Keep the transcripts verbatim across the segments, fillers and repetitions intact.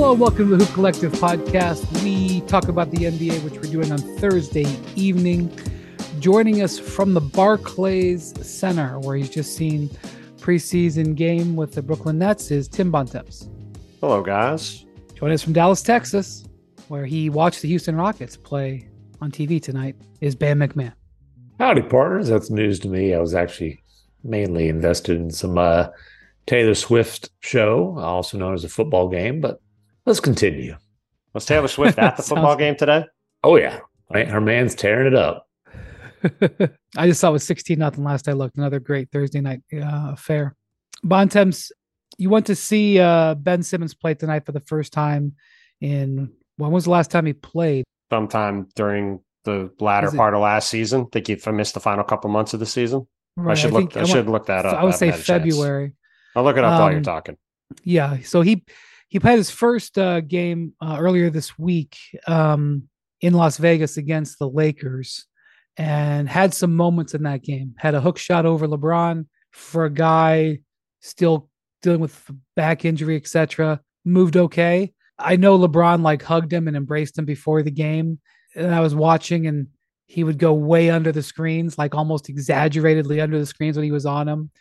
Hello, welcome to the Hoop Collective podcast. We talk about the N B A, which we're doing on Thursday evening. Joining us from the Barclays Center, where he's just seen preseason game with the Brooklyn Nets, is Tim Bontemps. Hello, guys. Joining us from Dallas, Texas, where he watched the Houston Rockets play on T V tonight, is Bam McMahon. Howdy, partners. That's news to me. I was actually mainly invested in some uh, Taylor Swift show, also known as a football game, but let's continue. Was Taylor Swift at the football game today? Oh, yeah. Right? Her man's tearing it up. I just saw it was sixteen nothing last I looked. Another great Thursday night uh, affair. Bontemps, you went to see uh, Ben Simmons play tonight for the first time in, when was the last time he played? Sometime during the latter part of last season. I think he missed the final couple months of the season. Right, I should I look. think, I, I should want, look that up. I would I say February. Chance. I'll look it up um, while you're talking. Yeah. So he he played his first uh, game uh, earlier this week um, in Las Vegas against the Lakers, and had some moments in that game. Had a hook shot over LeBron for a guy still dealing with back injury, et cetera. Moved okay. I know LeBron like hugged him and embraced him before the game, and I was watching, and he would go way under the screens, like almost exaggeratedly under the screens when he was on them.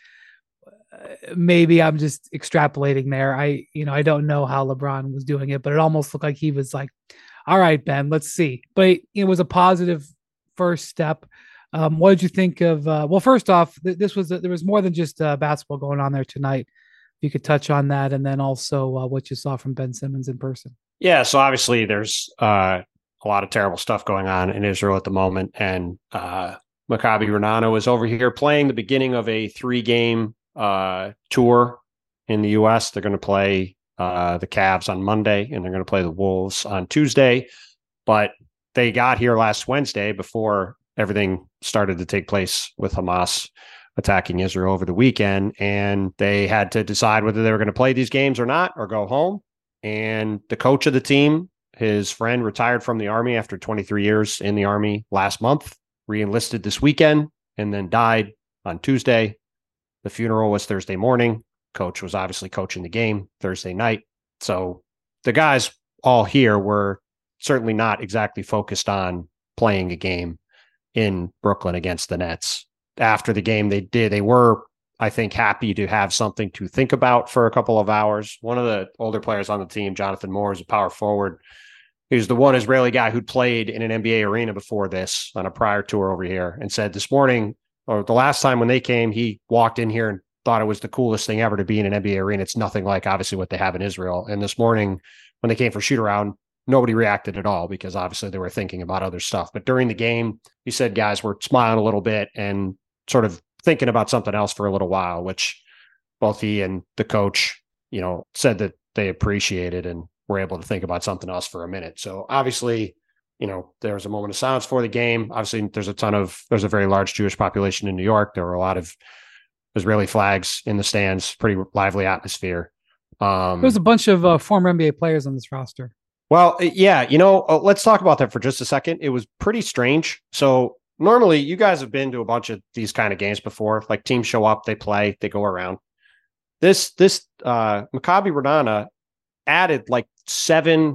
Uh, maybe I'm just extrapolating there. I, you know, I don't know how LeBron was doing it, but it almost looked like he was like, all right, Ben, let's see. But it, it was a positive first step. Um, what did you think of, uh, well, first off, th- this was, a, there was more than just uh, basketball going on there tonight. If you could touch on that, and then also uh, what you saw from Ben Simmons in person. Yeah. So obviously there's uh, a lot of terrible stuff going on in Israel at the moment. And uh, Maccabi Ra'anana was over here playing the beginning of a three game uh, tour in the U S. They're going to play uh, the Cavs on Monday, and they're going to play the Wolves on Tuesday. But they got here last Wednesday before everything started to take place with Hamas attacking Israel over the weekend. And they had to decide whether they were going to play these games or not, or go home. And the coach of the team, his friend, retired from the Army after twenty-three years in the Army last month, re-enlisted this weekend, and then died on Tuesday. The funeral was Thursday morning. Coach was obviously coaching the game Thursday night. So the guys all here were certainly not exactly focused on playing a game in Brooklyn against the Nets. After the game, they did. They were, I think, happy to have something to think about for a couple of hours. One of the older players on the team, Jonathan Moore, is a power forward. He was the one Israeli guy who'd played in an N B A arena before this on a prior tour over here, and said this morning, or the last time when they came, he walked in here and thought it was the coolest thing ever to be in an N B A arena. It's nothing like, obviously, what they have in Israel. And this morning, when they came for shoot around, nobody reacted at all, because obviously they were thinking about other stuff. But during the game, he said guys were smiling a little bit and sort of thinking about something else for a little while, which both he and the coach, you know, said that they appreciated and were able to think about something else for a minute. So obviously, you know, there was a moment of silence for the game. Obviously, there's a ton of, there's a very large Jewish population in New York. There were a lot of Israeli flags in the stands, pretty lively atmosphere. Um, There's a bunch of uh, former N B A players on this roster. Well, yeah, you know, uh, let's talk about that for just a second. It was pretty strange. So normally you guys have been to a bunch of these kind of games before, like teams show up, they play, they go around. This, this uh, Maccabi Ra'anana added like seven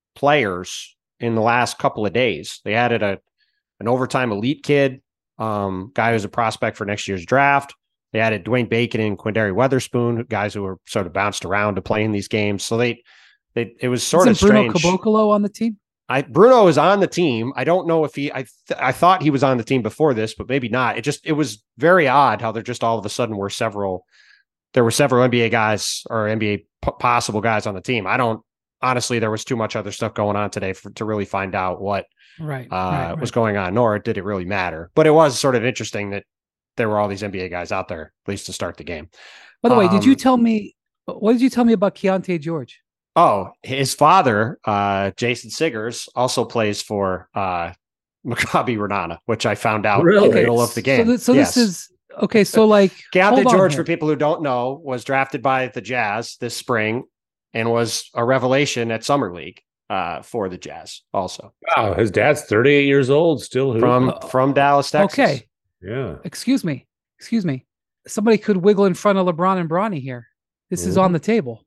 players in the last couple of days. They added a an overtime elite kid, um, guy who's a prospect for next year's draft. They added Dwayne Bacon and Quindary Weatherspoon, guys who were sort of bounced around to play in these games. So they, they it was sort Isn't of Bruno strange. Caboclo on the team? I Bruno is on the team. I don't know if he. I th- I thought he was on the team before this, but maybe not. It just it was very odd how there just all of a sudden were several. There were several N B A guys or N B A p- possible guys on the team. I don't honestly. There was too much other stuff going on today for, to really find out what right, uh, right, right. was going on. Nor did it really matter. But it was sort of interesting that there were all these N B A guys out there, at least to start the game. By the way, um, did you tell me, what did you tell me about Keontae George? Oh, his father, uh, Jason Siggers, also plays for uh, Maccabi Ra'anana, which I found out Really? in the middle of the game. So, th- so Yes. this is, okay, so like, Keontae hold on George, here. for people who don't know, was drafted by the Jazz this spring and was a revelation at Summer League uh, for the Jazz also. Wow, his dad's thirty-eight years old, still hooping. From, Uh, from Dallas, Texas. Okay, Yeah. excuse me, excuse me. Somebody could wiggle in front of LeBron and Bronny here. This is Mhm. on the table.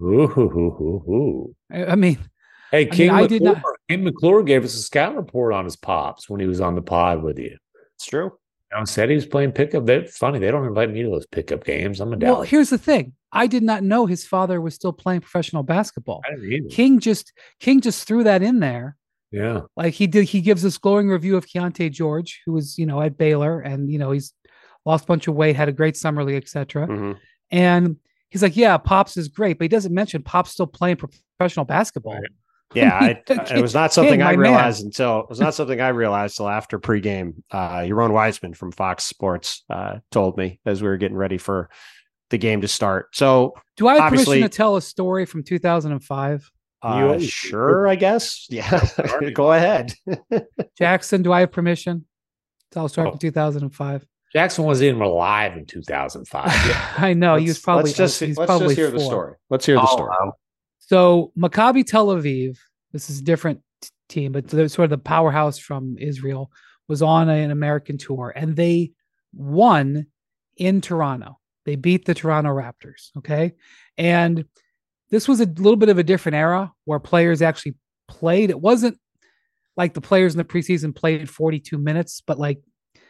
Ooh, hoo, hoo, hoo, hoo. I, I mean, Hey, I mean, King I did McClure, not. King McClure gave us a scout report on his pops when he was on the pod with you. It's true. I said he was playing pickup. They're funny. They don't invite me to those pickup games. I'm a Well, Dallas. here's the thing. I did not know his father was still playing professional basketball. I didn't either. King just King just threw that in there. Yeah. Like he did, he gives this glowing review of Keontae George, who was, you know, at Baylor, and you know, he's lost a bunch of weight, had a great summer league, et cetera. Mm-hmm. And he's like, yeah, Pops is great, but he doesn't mention Pops still playing professional basketball. Right. Yeah, I mean, I, it was not something King, I my realized man. until it was not something I realized till after pregame. Uh, Yaron Weisman from Fox Sports uh, told me as we were getting ready for the game to start. So, Do I have obviously- permission to tell a story from two thousand five? uh, You- sure, I guess. Yeah, go ahead. Jackson, do I have permission to tell a story Oh. from two thousand five? Jackson wasn't even alive in two thousand five. I know he was Let's- probably let's just he's let's probably just hear the four. story. Let's hear the Oh, story. wow. So Maccabi Tel Aviv, this is a different t- team, but they're sort of the powerhouse from Israel, was on a- an American tour, and they won in Toronto. They beat the Toronto Raptors. Okay. And this was a little bit of a different era where players actually played. It wasn't like the players in the preseason played forty-two minutes, but like,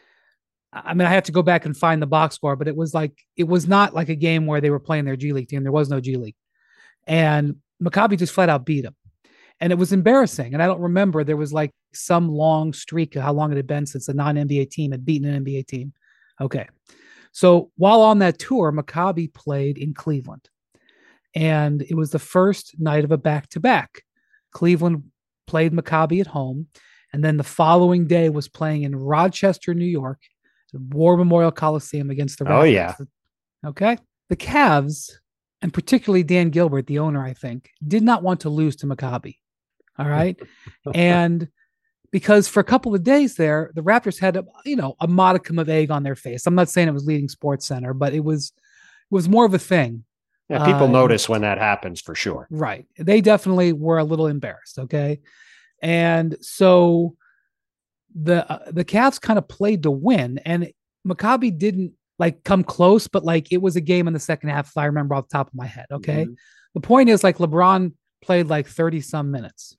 I mean, I have to go back and find the box score, but it was like, it was not like a game where they were playing their G League team. There was no G League. And Maccabi just flat out beat them. And it was embarrassing. And I don't remember, there was like some long streak of how long it had been since a non-N B A team had beaten an N B A team. Okay. So while on that tour, Maccabi played in Cleveland. And it was the first night of a back-to-back. Cleveland played Maccabi at home. And then the following day was playing in Rochester, New York, the War Memorial Coliseum against the Raptors. Oh, yeah. Okay. The Cavs, and particularly Dan Gilbert, the owner, I think, did not want to lose to Maccabi. All right. And because for a couple of days there, the Raptors had a, you know, a modicum of egg on their face. I'm not saying it was leading Sports Center, but it was it was more of a thing. Yeah, people Uh, notice when that happens for sure. Right. They definitely were a little embarrassed. Okay. And so the uh, the Cavs kind of played to win, and Maccabi didn't like come close, but like it was a game in the second half, if I remember off the top of my head. Okay. Mhm. The point is, like, LeBron played like thirty some minutes.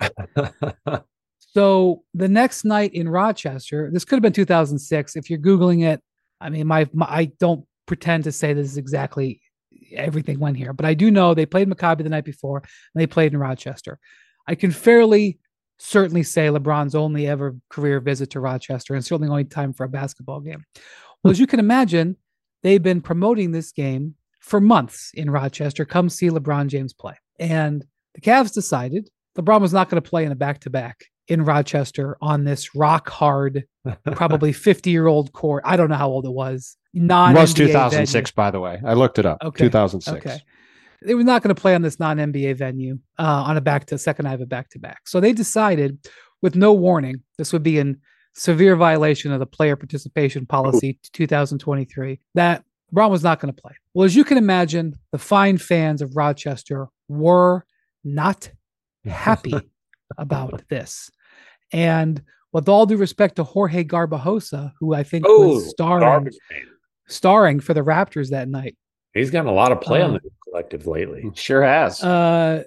So the next night in Rochester, this could have been two thousand six. If you're Googling it, I mean, my, my I don't pretend to say this is exactly everything went here, but I do know they played Maccabi the night before and they played in Rochester. I can fairly certainly say LeBron's only ever career visit to Rochester, and certainly only time for a basketball game. Well, as you can imagine, they've been promoting this game for months in Rochester. Come see LeBron James play. And the Cavs decided LeBron was not going to play in a back-to-back in Rochester on this rock hard, probably fifty year old court. I don't know how old it was. Non It was two thousand six, by the way. I looked it up. Okay. two thousand six. Okay. They were not going to play on this non-N B A venue uh, on a back to second night of a back-to-back. So they decided, with no warning, this would be in severe violation of the player participation policy two thousand twenty-three, that LeBron was not going to play. Well, as you can imagine, the fine fans of Rochester were not happy about this. And with all due respect to Jorge Garbajosa, who I think Oh, was starring, garbage man. starring for the Raptors that night, He's gotten a lot of play on Uh, the collective lately. Sure has. uh,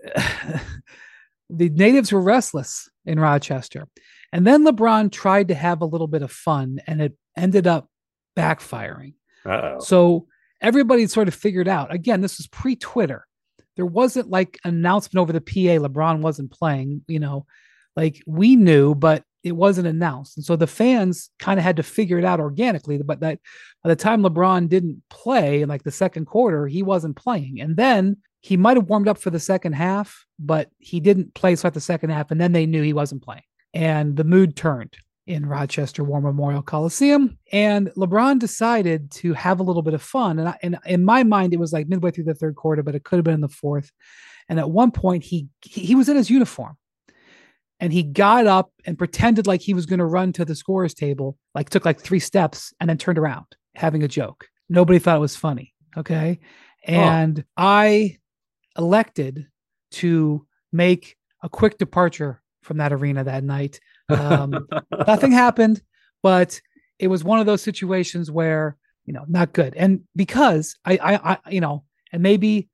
the natives were restless in Rochester. And then LeBron tried to have a little bit of fun, and it ended up backfiring. Uh-oh. So everybody sort of figured out, again, this was pre-Twitter. There wasn't like an announcement over the P A, LeBron wasn't playing, you know, like we knew, but it wasn't announced. And so the fans kind of had to figure it out organically. But that by the time LeBron didn't play in like the second quarter, he wasn't playing. And then he might have warmed up for the second half, but he didn't play throughout the second half. And then they knew he wasn't playing. And the mood turned in Rochester War Memorial Coliseum. And LeBron decided to have a little bit of fun. And, I, and in my mind, it was like midway through the third quarter, but it could have been in the fourth. And at one point, he he, he was in his uniform. And he got up and pretended like he was going to run to the scorer's table, like took like three steps and then turned around, having a joke. Nobody thought it was funny. Okay. And oh. I elected to make a quick departure from that arena that night. Um, nothing happened, but it was one of those situations where, you know, not good. And because I, I, I, you know, and maybe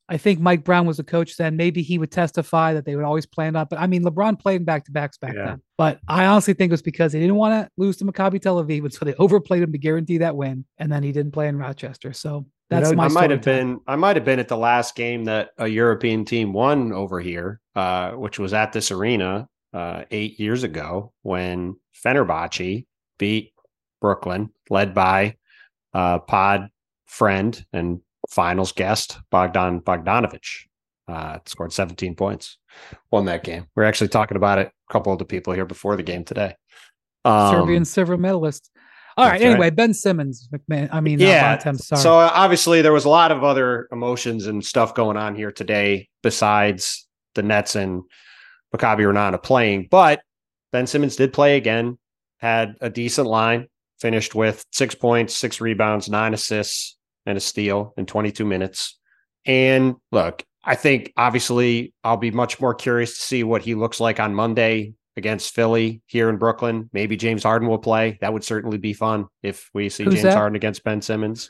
I think Mike Brown was the coach then. Maybe he would testify that they would always plan on. But I mean, LeBron played back to backs back Yeah. then. But I honestly think it was because they didn't want to lose to Maccabi Tel Aviv, so they overplayed him to guarantee that win, and then he didn't play in Rochester. So that's You know, my I might have story been I might have been at the last game that a European team won over here, uh, which was at this arena uh, eight years ago when Fenerbahce beat Brooklyn, led by uh, pod friend and finals guest Bogdan Bogdanovic. Uh, scored seventeen points, won that game. We are actually talking about it. A couple of the people here before the game today. Um, Serbian silver medalist. All right. Anyway, right. Ben Simmons, McMahon. I mean, yeah. I'm sorry. So obviously there was a lot of other emotions and stuff going on here today besides the Nets and Maccabi Ra'anana playing. But Ben Simmons did play again, had a decent line, finished with six points, six rebounds, nine assists, and a steal in twenty-two minutes. And look, I think obviously I'll be much more curious to see what he looks like on Monday against Philly here in Brooklyn. Maybe James Harden will play. That would certainly be fun if we see Who's James that? Harden against Ben Simmons.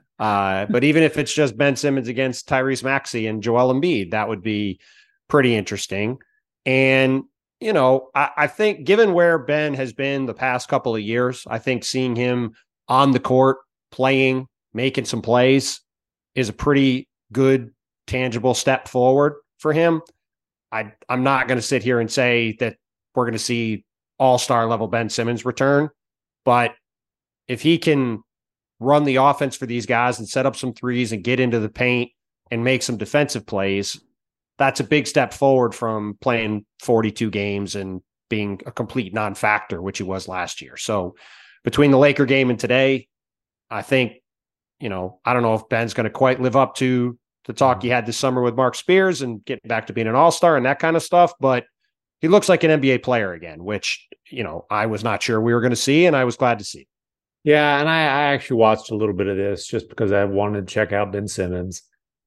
uh, but even if it's just Ben Simmons against Tyrese Maxey and Joel Embiid, that would be pretty interesting. And, you know, I, I think given where Ben has been the past couple of years, I think seeing him on the court, playing, making some plays is a pretty good, tangible step forward for him. I, I'm not going to sit here and say that we're going to see all-star level Ben Simmons return, but if he can run the offense for these guys and set up some threes and get into the paint and make some defensive plays, that's a big step forward from playing forty-two games and being a complete non-factor, which he was last year. So between the Laker game and today, I think, you know, I don't know if Ben's going to quite live up to the talk he had this summer with Mark Spears and get back to being an all-star and that kind of stuff, but he looks like an N B A player again, which, you know, I was not sure we were going to see, and I was glad to see. Yeah, and I, I actually watched a little bit of this just because I wanted to check out Ben Simmons.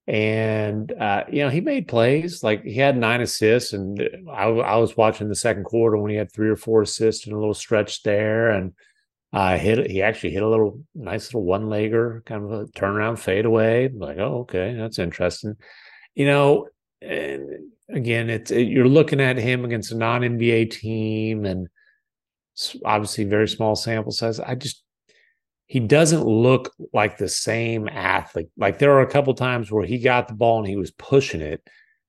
And, uh, you know, he made plays. Like, he had nine assists, and I, I was watching the second quarter when he had three or four assists in a little stretch there. And uh, hit he actually hit a little nice little one-legger, kind of a turnaround fadeaway. Like, oh, okay, that's interesting. You know, and again, it's it, you're looking at him against a non-N B A team, and obviously very small sample size. I just he doesn't look like the same athlete. Like, there are a couple times where he got the ball and he was pushing it,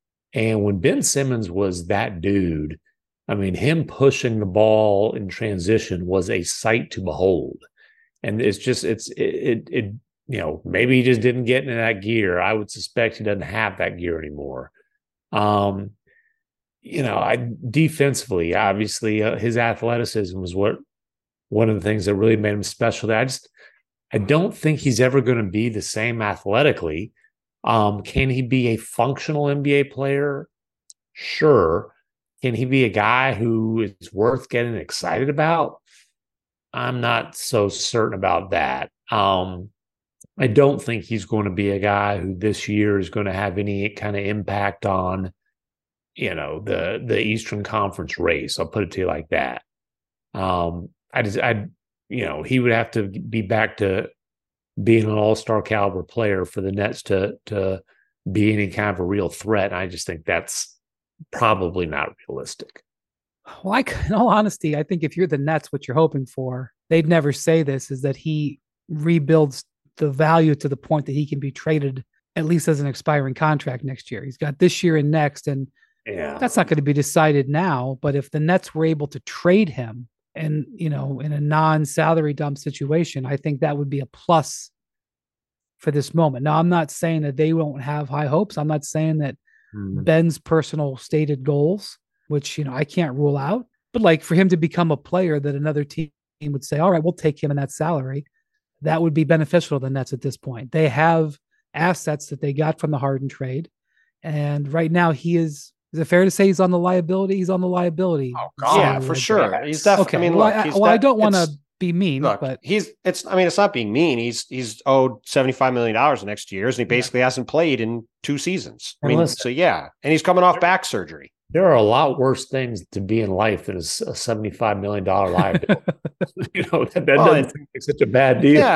and when Ben Simmons was that dude, I mean, him pushing the ball in transition was a sight to behold. And it's just it's it it, it you know, maybe he just didn't get into that gear. I would suspect he doesn't have that gear anymore. Um, you know, I defensively, obviously, uh, his athleticism was what one of the things that really made him special. I just, I don't think he's ever going to be the same athletically. Um, can he be a functional N B A player? Sure. Can he be a guy who is worth getting excited about? I'm not so certain about that. Um, I don't think he's going to be a guy who this year is going to have any kind of impact on, you know, the the Eastern Conference race. I'll put it to you like that. Um, I just, I, you know, he would have to be back to being an all-star caliber player for the Nets to to be any kind of a real threat. I just think that's probably not realistic. Well, I, in all honesty, I think if you're the Nets, what you're hoping for, they'd never say this, is that he rebuilds the value to the point that he can be traded at least as an expiring contract next year. He's got this year and next, and yeah, that's not going to be decided now. But if the Nets were able to trade him and, you know, in a non-salary dump situation, I think that would be a plus for this moment. Now, I'm not saying that they won't have high hopes. I'm not saying that mm. Ben's personal stated goals, which, you know, I can't rule out, but like for him to become a player that another team would say, all right, we'll take him in that salary, that would be beneficial to the Nets at this point. They have assets that they got from the Harden trade. And right now he is, is it fair to say he's on the liability? He's on the liability. Oh, God. Yeah, for sure. He's definitely, okay. I mean, well, look, I, he's well, de- I don't want to be mean, look, but he's, it's, I mean, it's not being mean. He's, he's owed seventy-five million dollars the next years, and he basically yeah. hasn't played in two seasons. I mean, listen, so yeah. And he's coming off back surgery. There are a lot worse things to be in life than a seventy-five million dollars liability. You know, that, that well, doesn't seem like such a bad deal. Yeah.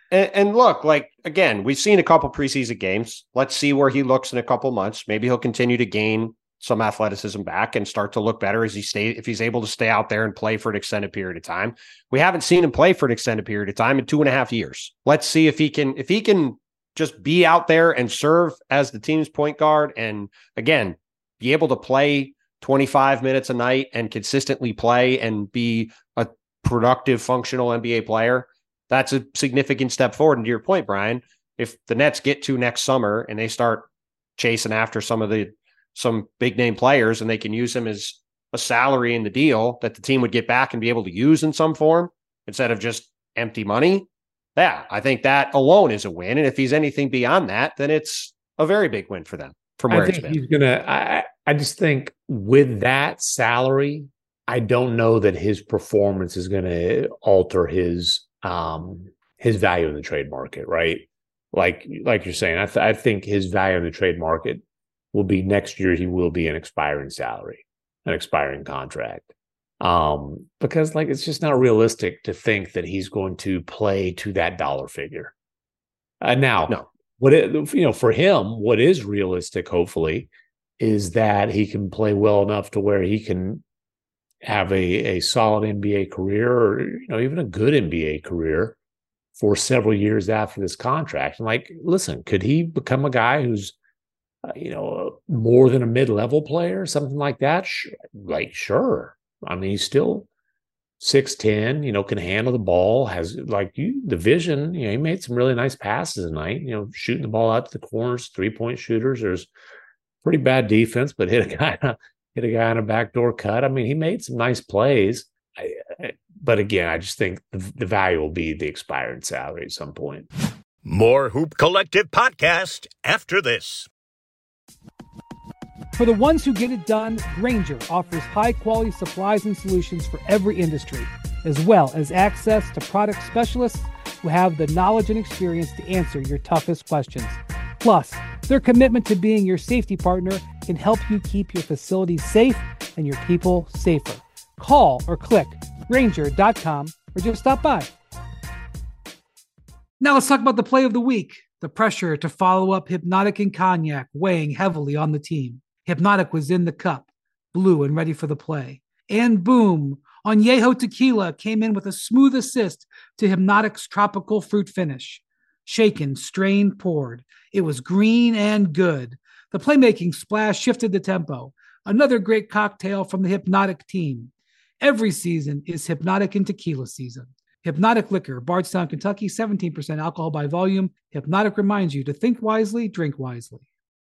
And, and look, like, again, we've seen a couple preseason games. Let's see where he looks in a couple months. Maybe he'll continue to gain some athleticism back and start to look better as he stay, if he's able to stay out there and play for an extended period of time. We haven't seen him play for an extended period of time in two and a half years. Let's see if he can, if he can just be out there and serve as the team's point guard. And again, be able to play twenty-five minutes a night and consistently play and be a productive, functional N B A player. That's a significant step forward. And to your point, Brian, if the Nets get to next summer and they start chasing after some of the some big name players and they can use him as a salary in the deal that the team would get back and be able to use in some form instead of just empty money. Yeah, I think that alone is a win. And if he's anything beyond that, then it's a very big win for them from where I it's think been. He's gonna, I, I just think with that salary, I don't know that his performance is going to alter his, um, his value in the trade market, right? Like, like you're saying, I, th- I think his value in the trade market will be next year. He will be an expiring salary, an expiring contract. Um, because like, it's just not realistic to think that he's going to play to that dollar figure. Uh, now, No. what it, you know, for him, what is realistic, hopefully, is that he can play well enough to where he can have a, a solid N B A career, or, you know, even a good N B A career for several years after this contract. And like, listen, could he become a guy who's, uh, you know, more than a mid-level player, something like that? Sure. Like, sure. I mean, he's still six ten, you know, can handle the ball, has like you, the vision, you know, he made some really nice passes tonight, you know, shooting the ball out to the corners, three-point shooters. There's pretty bad defense, but hit a guy, hit a guy on a backdoor cut. I mean, he made some nice plays. I, I, but again, I just think the, the value will be the expiring salary at some point. More Hoop Collective podcast after this. For the ones who get it done, Grainger offers high-quality supplies and solutions for every industry, as well as access to product specialists who have the knowledge and experience to answer your toughest questions. Plus, their commitment to being your safety partner can help you keep your facilities safe and your people safer. Call or click Grainger dot com or just stop by. Now let's talk about the play of the week. The pressure to follow up Hypnotic and Cognac weighing heavily on the team. Hypnotic was in the cup, blue and ready for the play. And boom, Añejo Tequila came in with a smooth assist to Hypnotic's tropical fruit finish. Shaken, strained, poured. It was green and good. The playmaking splash shifted the tempo. Another great cocktail from the Hypnotic team. Every season is Hypnotic and Tequila season. Hypnotic Liquor, Bardstown, Kentucky, seventeen percent alcohol by volume. Hypnotic reminds you to think wisely, drink wisely.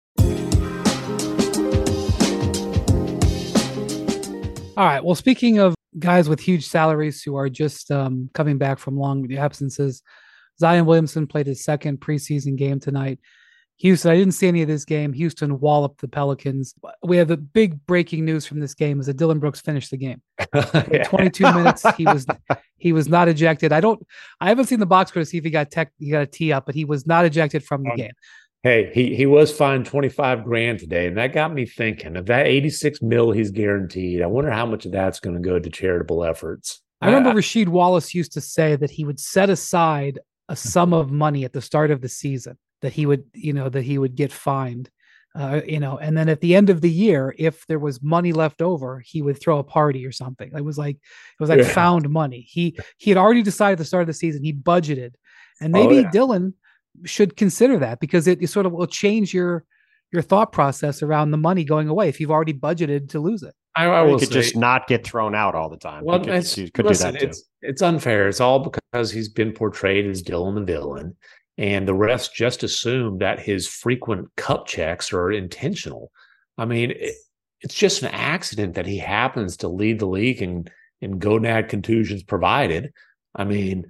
All right. Well, speaking of guys with huge salaries who are just um, coming back from long absences, Zion Williamson played his second preseason game tonight. Houston, I didn't see any of this game. Houston walloped the Pelicans. We have the big breaking news from this game is that Dillon Brooks finished the game. In twenty-two minutes, he was he was not ejected. I don't. I haven't seen the box score to see if he got tech, he got a tee up, but he was not ejected from the game. Hey, he he was fined twenty-five grand today, and that got me thinking of that eighty-six mil he's guaranteed. I wonder how much of that's going to go to charitable efforts. I remember I, Rasheed Wallace used to say that he would set aside a sum of money at the start of the season that he would, you know, that he would get fined, uh, you know, and then at the end of the year, if there was money left over, he would throw a party or something. It was like, it was like yeah. found money. He, he had already decided at the start of the season, he budgeted, and maybe oh, yeah. Dillon should consider that because it, it sort of will change your, your thought process around the money going away. If you've already budgeted to lose it. I, I will could say, just not get thrown out all the time. Well, could, it's, could listen, do that too. It's, it's unfair. It's all because he's been portrayed as Dillon the villain, and the refs just assume that his frequent cup checks are intentional. I mean, it, it's just an accident that he happens to lead the league in, in gonad contusions provided. I mean,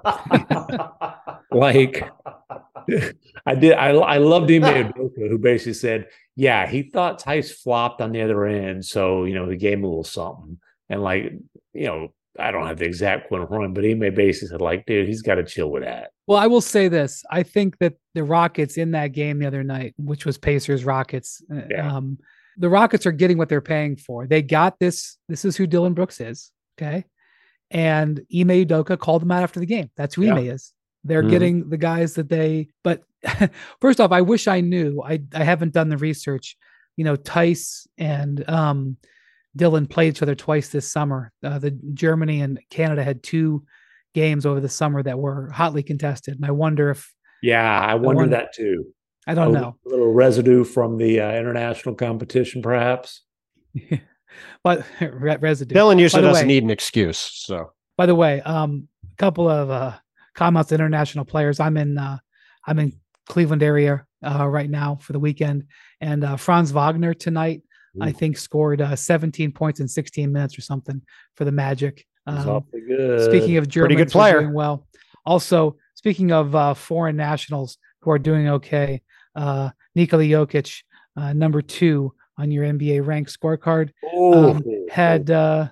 like I did. I I loved Ime Udoka, who basically said, "Yeah, he thought Tice flopped on the other end, so you know he gave him a little something." And like, you know, I don't have the exact quote from him, but Ime basically said, "Like, dude, he's got to chill with that." Well, I will say this: I think that the Rockets in that game the other night, which was Pacers Rockets, yeah. um, the Rockets are getting what they're paying for. They got this. This is who Dillon Brooks is. Okay. And Ime Udoka called him out after the game. That's who yeah. Ime is. They're Mhm. getting the guys that they, but first off, I wish I knew. I, I haven't done the research. You know, Tice and um, Dylan played each other twice this summer. Uh, the Germany and Canada had two games over the summer that were hotly contested. And I wonder if, Yeah, I wonder wonder- that too. I A don't little, know, little residue from the uh, international competition, perhaps. but re- residue. Dylan usually By the doesn't way- need an excuse. So By the way, um, a couple of uh, comments to international players. I'm in uh, I'm in Cleveland area uh, right now for the weekend, and uh, Franz Wagner tonight, I Ooh. think, scored uh, seventeen points in sixteen minutes or something for the Magic. He's Um, awfully good. speaking of Germans, good who are player. doing well. Also, speaking of uh, foreign nationals who are doing okay, uh, Nikola Jokic, uh, number two on your N B A rank scorecard, Oh, um, had. Uh,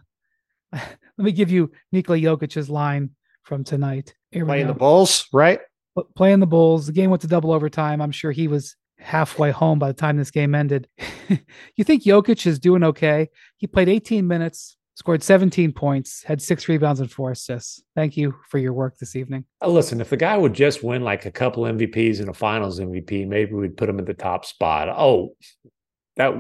let me give you Nikola Jokic's line from tonight. Here we playing go. the Bulls, right? But playing the Bulls. The game went to double overtime. I'm sure he was halfway home by the time this game ended. You think Jokic is doing okay? He played eighteen minutes, scored seventeen points, had six rebounds and four assists. Thank you for your work this evening. Uh, listen, if the guy would just win like a couple M V Ps and a Finals M V P, maybe we'd put him at the top spot. Oh, that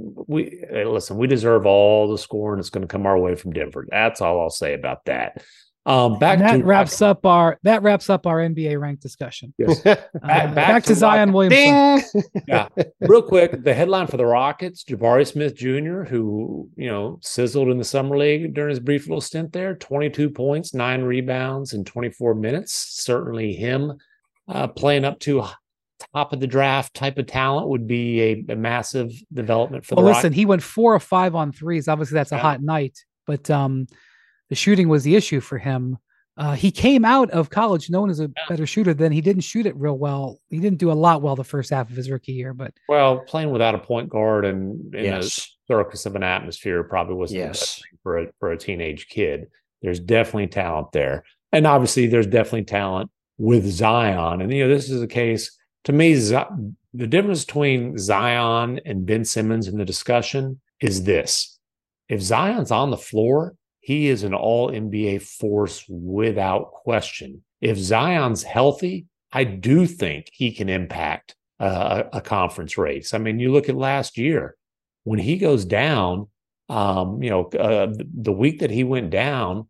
we hey, listen. We deserve all the scoring that's going to come our way from Denver. That's all I'll say about that. Um, back And that to wraps up our that wraps up our N B A rank discussion. Yes. Uh, back back, to to Zion Williamson. Ding. Yeah. Real quick, the headline for the Rockets, Jabari Smith Junior, who, you know, sizzled in the summer league during his brief little stint there, twenty-two points, nine rebounds in twenty-four minutes. Certainly him uh, playing up to top of the draft type of talent would be a, a massive development for Well, the listen, Rockets. he went four or five on threes. Obviously, that's a Yeah. hot night, but um, the shooting was the issue for him. Uh, he came out of college known as a Yeah. better shooter. Then he didn't shoot it real well. He didn't do a lot well the first half of his rookie year, but Well, playing without a point guard and in Yes. a circus of an atmosphere probably wasn't the Yes. best thing for a, for a teenage kid. There's definitely talent there. And obviously there's definitely talent with Zion. And, you know, this is a case, to me, Z- the difference between Zion and Ben Simmons in the discussion is this. If Zion's on the floor, he is an all N B A force without question. If Zion's healthy, I do think he can impact uh, a, a conference race. I mean, you look at last year when he goes down, um, you know, uh, the, the week that he went down,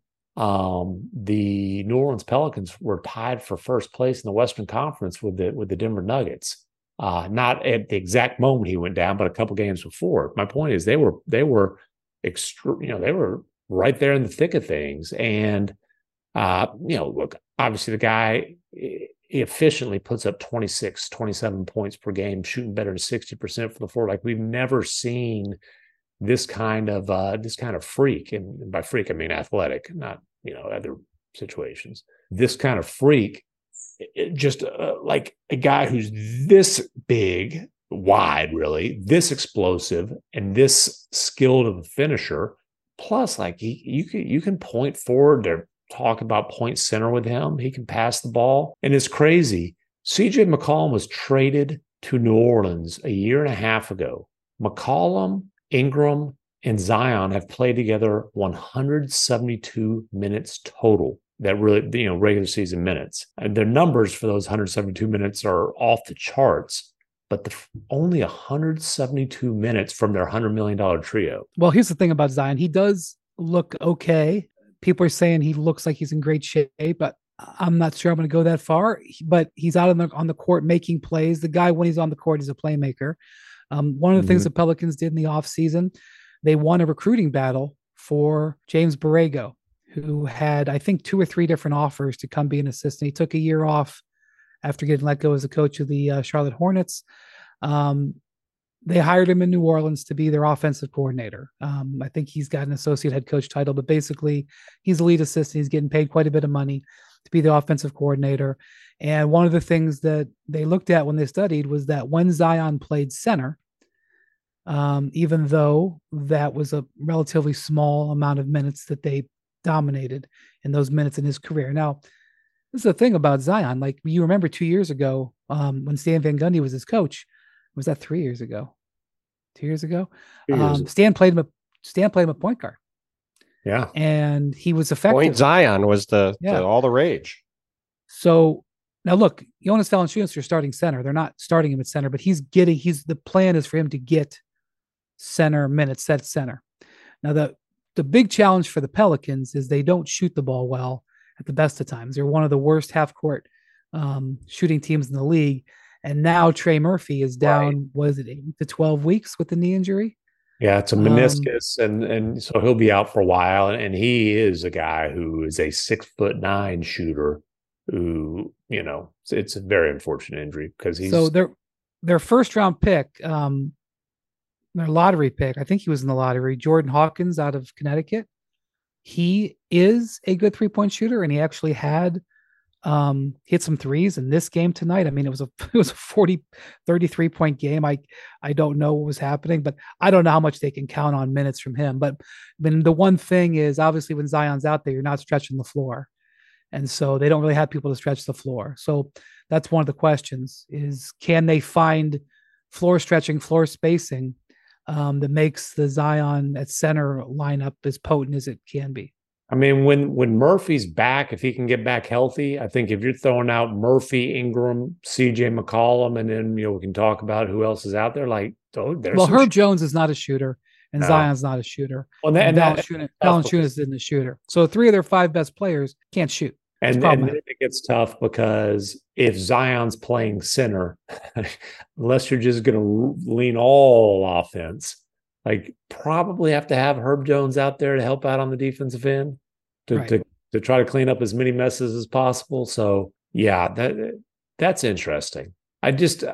um, the New Orleans Pelicans were tied for first place in the Western Conference with the with the Denver Nuggets. Uh, not at the exact moment he went down, but a couple games before. My point is they were they were extre- you know, they were right there in the thick of things. And uh, you know, look, obviously the guy he efficiently puts up twenty-six, twenty-seven points per game, shooting better than sixty percent from the floor. Like we've never seen this kind of uh, this kind of freak, and by freak I mean athletic, not you know other situations. This kind of freak, it just uh, like a guy who's this big, wide, really, this explosive, and this skilled of a finisher. Plus, like he, you can you can point forward to talk about point center with him. He can pass the ball, and it's crazy. C J McCollum was traded to New Orleans a year and a half ago. McCollum, Ingram, and Zion have played together one hundred seventy-two minutes total. That really, you know, regular season minutes. And their numbers for those one hundred seventy-two minutes are off the charts, but the, only one hundred seventy-two minutes from their one hundred million dollars trio. well, here's the thing about Zion. He does look okay. People are saying he looks like he's in great shape, but I'm not sure I'm going to go that far. But he's out on the on the court making plays. The guy, when he's on the court, is a playmaker. Um, one of the Mm-hmm. things the Pelicans did in the offseason, they won a recruiting battle for James Borrego, who had, I think, two or three different offers to come be an assistant. He took a year off after getting let go as a coach of the uh, Charlotte Hornets. Um, they hired him in New Orleans to be their offensive coordinator. Um, I think he's got an associate head coach title, but basically he's a lead assistant. He's getting paid quite a bit of money to be the offensive coordinator. And one of the things that they looked at when they studied was that when Zion played center, um, even though that was a relatively small amount of minutes that they dominated in those minutes in his career. Now, this is the thing about Zion. Like you remember two years ago um, when Stan Van Gundy was his coach. Was that three years ago? Two years ago? Two years Um, ago. Stan played him a Stan played him a point guard, Yeah. and he was effective. Point Zion was the, Yeah. the all the rage. So Now, look, Jonas Valanciunas are starting center. They're not starting him at center, but he's getting, he's, the plan is for him to get center minutes, set center. Now, the, the big challenge for the Pelicans is they don't shoot the ball well at the best of times. They're one of the worst half court um, shooting teams in the league. And now Trey Murphy is down, right. Was it eight to twelve weeks with the knee injury? Yeah, it's a meniscus, um, and and so he'll be out for a while. And, and he is a guy who is a six foot nine shooter who, you know, it's, it's a very unfortunate injury because he's so their their first round pick, um, their lottery pick. I think he was in the lottery. Jordan Hawkins out of Connecticut. He is a good three point shooter, and he actually had um, hit some threes in this game tonight. I mean, it was a it was a forty, thirty-three point game. I I don't know what was happening, but I don't know how much they can count on minutes from him. But I mean, the one thing is obviously when Zion's out there, you're not stretching the floor. And so they don't really have people to stretch the floor. So that's one of the questions is, can they find floor stretching, floor spacing um, that makes the Zion at center lineup as potent as it can be? I mean, when when Murphy's back, if he can get back healthy, I think if you're throwing out Murphy, Ingram, C J McCollum, and then, you know, we can talk about who else is out there. Like, oh, there's well, Herb sh- Jones is not a shooter, and no. Zion's not a shooter. Well, that, and Valanciunas isn't a shooter. So three of their five best players can't shoot. And, and then it gets tough because if Zion's playing center, unless you're just going to lean all offense, like probably have to have Herb Jones out there to help out on the defensive end to, right. to, to try to clean up as many messes as possible. So, yeah, that that's interesting. I just,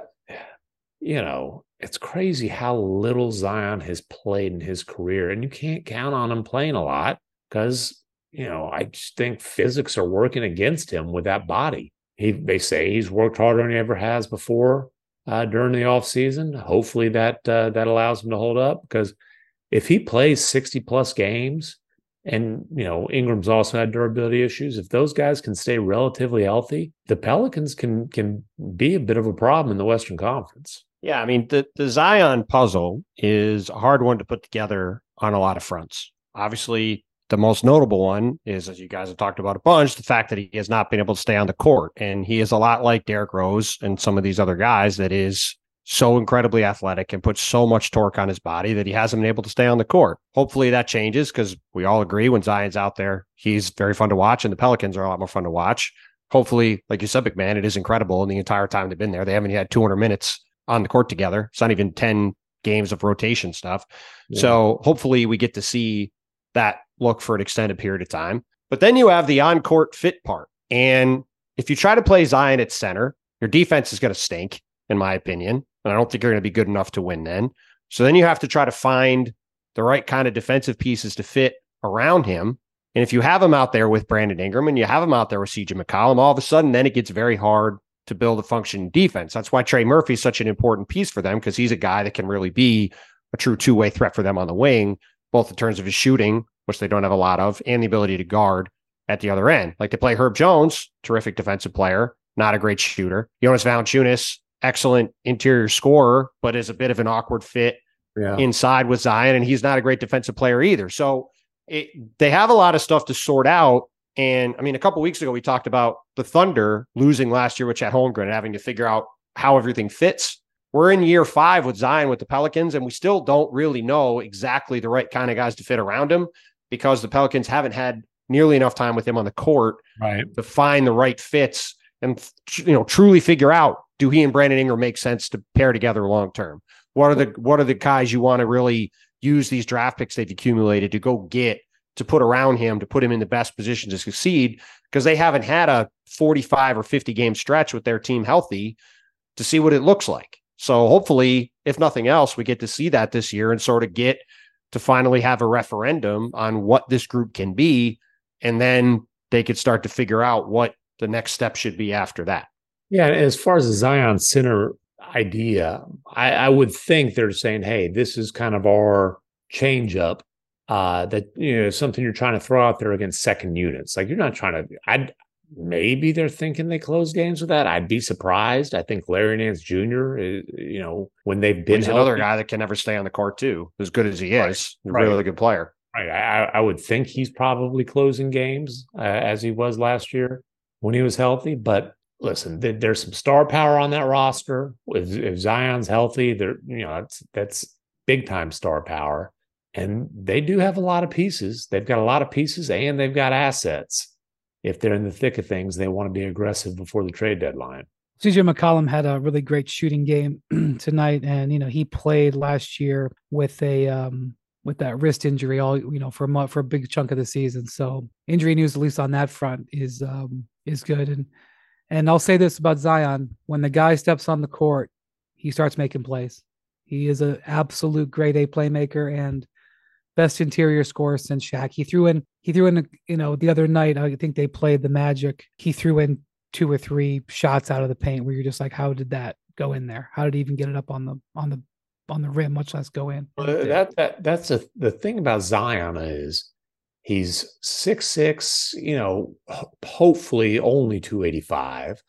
you know, it's crazy how little Zion has played in his career, and you can't count on him playing a lot because, you know, I just think physics are working against him with that body. He, they say he's worked harder than he ever has before uh, during the offseason. Hopefully that uh, that allows him to hold up, because if he plays sixty plus games, and, you know, Ingram's also had durability issues, if those guys can stay relatively healthy, the Pelicans can can be a bit of a problem in the Western Conference. Yeah, I mean, the, the Zion puzzle is a hard one to put together on a lot of fronts. Obviously, the most notable one is, as you guys have talked about a bunch, the fact that he has not been able to stay on the court. And he is a lot like Derrick Rose and some of these other guys that is so incredibly athletic and puts so much torque on his body that he hasn't been able to stay on the court. Hopefully that changes, because we all agree when Zion's out there, he's very fun to watch, and the Pelicans are a lot more fun to watch. Hopefully, like you said, McMahon, it is incredible. And the entire time they've been there, they haven't had two hundred minutes on the court together. It's not even ten games of rotation stuff. Yeah. So hopefully we get to see that look for an extended period of time. But then you have the on-court fit part. And if you try to play Zion at center, your defense is going to stink, in my opinion. And I don't think you're going to be good enough to win then. So then you have to try to find the right kind of defensive pieces to fit around him. And if you have him out there with Brandon Ingram and you have him out there with C J McCollum, all of a sudden then it gets very hard to build a functioning defense. That's why Trey Murphy is such an important piece for them, because he's a guy that can really be a true two-way threat for them on the wing, both in terms of his shooting, which they don't have a lot of, and the ability to guard at the other end. Like, they play Herb Jones, terrific defensive player, not a great shooter. Jonas Valanciunas, excellent interior scorer, but is a bit of an awkward fit yeah. inside with Zion, and he's not a great defensive player either. So it, they have a lot of stuff to sort out. And I mean, a couple of weeks ago, we talked about the Thunder losing last year with Chet Holmgren and having to figure out how everything fits. We're in year five with Zion with the Pelicans, and we still don't really know exactly the right kind of guys to fit around him, because the Pelicans haven't had nearly enough time with him on the court right. to find the right fits and, you know, truly figure out, do he and Brandon Ingram make sense to pair together long term? What are the what are the guys you want to really use these draft picks they've accumulated to go get to put around him, to put him in the best position to succeed? Because they haven't had a forty-five or fifty game stretch with their team healthy to see what it looks like. So hopefully, if nothing else, we get to see that this year and sort of get to finally have a referendum on what this group can be. And then they could start to figure out what the next step should be after that. Yeah. As far as the Zion center idea, I, I would think they're saying, hey, this is kind of our change up, uh, that, you know, something you're trying to throw out there against second units. Like, you're not trying to, I'd, maybe they're thinking they close games with that. I'd be surprised. I think Larry Nance Junior is, you know, when they've been He's another guy that can never stay on the court too, as good as he right. is. He's a right. really good player. Right. I, I would think he's probably closing games uh, as he was last year when he was healthy. But listen, th- there's some star power on that roster. If, if Zion's healthy, they're you know that's that's big time star power, and they do have a lot of pieces. They've got a lot of pieces, and they've got assets. If they're in the thick of things, they want to be aggressive before the trade deadline. C J McCollum had a really great shooting game tonight, and you know he played last year with a um, with that wrist injury all you know for a month, for a big chunk of the season. So injury news, at least on that front, is um, is good. And and I'll say this about Zion: when the guy steps on the court, he starts making plays. He is an absolute grade A playmaker and best interior scorer since Shaq. He threw in he threw in you know the other night. I think they played the Magic. He threw in two or three shots out of the paint where you're just like, how did that go in there? How did he even get it up on the on the on the rim, much less go in? Well, that that that's a, the thing about Zion is he's six six, you know, hopefully only two eighty-five,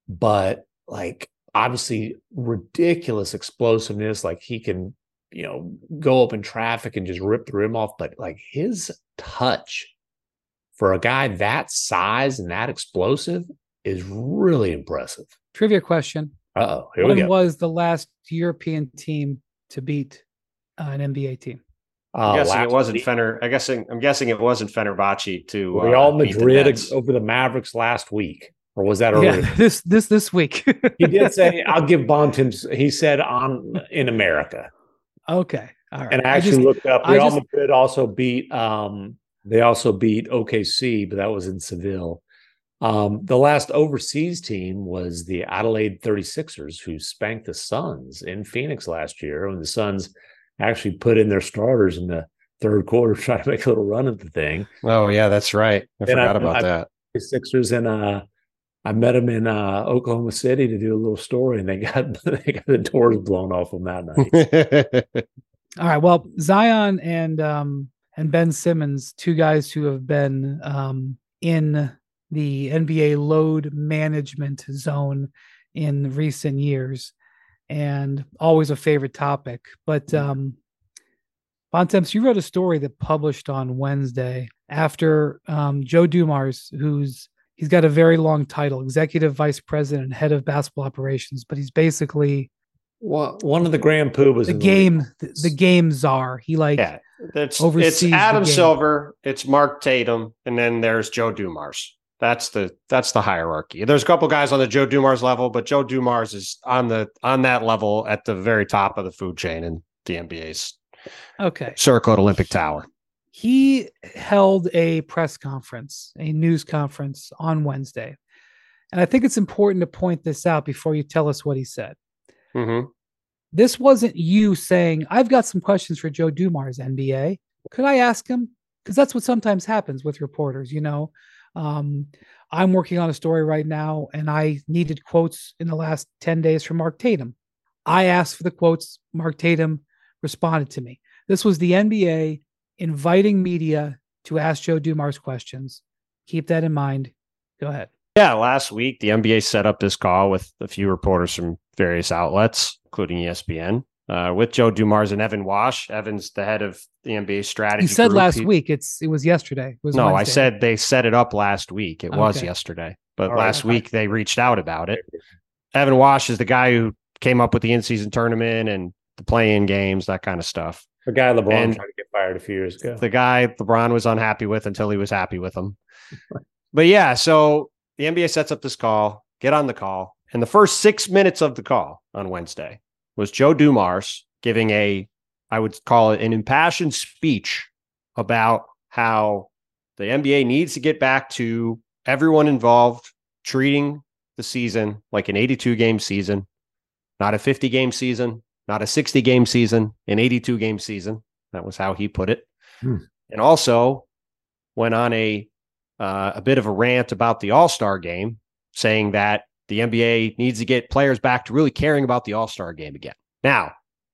but like obviously ridiculous explosiveness. Like he can, you know, go up in traffic and just rip the rim off, but like his touch for a guy that size and that explosive is really impressive. Trivia question. Uh-oh, here when we go. was the last European team to beat uh, an N B A team? I'm Uh, guessing it wasn't week, Fener. I guessing I'm guessing it wasn't Fenerbahce to Real uh, beat the Madrid Nets. over the Mavericks last week, or was that earlier? Yeah, this this this week. He did say, "I'll give Bontemps." He said, "On in America." Okay, all right. And I actually just, looked up. I Real just, Madrid also beat. Um, they also beat O K C, but that was in Seville. Um, the last overseas team was the Adelaide thirty-sixers, who spanked the Suns in Phoenix last year, when the Suns actually put in their starters in the third quarter, trying to make a little run at the thing. Oh yeah, that's right. I And forgot I, about I, that. The Sixers and uh, I met them in uh, Oklahoma City to do a little story, and they got they got the doors blown off them that night. all right. Well, Zion and um, and Ben Simmons, two guys who have been um, in the N B A load management zone in recent years, and always a favorite topic. But um, Bontemps, you wrote a story that published on Wednesday after um, Joe Dumars, who's he's got a very long title, executive vice president and head of basketball operations, but he's basically well, one of the grand poobahs. the game, the, the game czar. He like yeah, it's oversees it's Adam the game. Silver, it's Mark Tatum, and then there's Joe Dumars. That's the that's the hierarchy. There's a couple guys on the Joe Dumars level, but Joe Dumars is on the on that level at the very top of the food chain in the N B A's Okay. circle at Olympic Tower. He held a press conference, a news conference on Wednesday. And I think it's important to point this out before you tell us what he said. Mm-hmm. This wasn't you saying, I've got some questions for Joe Dumars, N B A. Could I ask him? Because that's what sometimes happens with reporters, you know. Um, I'm working on a story right now, and I needed quotes in the last ten days from Mark Tatum. I asked for the quotes. Mark Tatum responded to me. This was the N B A inviting media to ask Joe Dumars questions. Keep that in mind. Go ahead. Yeah, last week, the N B A set up this call with a few reporters from various outlets, including E S P N, uh, with Joe Dumars and Evan Wash. Evan's the head of the N B A strategy. You said group. last he, week. It's It was yesterday. It was no, Wednesday. I said they set it up last week. It was Okay. yesterday. But All last right. week, they reached out about it. Evan Wash is the guy who came up with the in-season tournament and the play-in games, that kind of stuff. The guy LeBron And tried to get fired a few years ago. The guy LeBron was unhappy with until he was happy with him. But yeah, so the N B A sets up this call, get on the call. And the first six minutes of the call on Wednesday was Joe Dumars giving a, I would call it an impassioned speech about how the N B A needs to get back to everyone involved treating the season like an eighty-two game season, not a fifty game season, not a sixty game season, an eighty-two game season. That was how he put it. Hmm. And also went on a uh, a bit of a rant about the All-Star game, saying that the N B A needs to get players back to really caring about the All-Star game again. Now,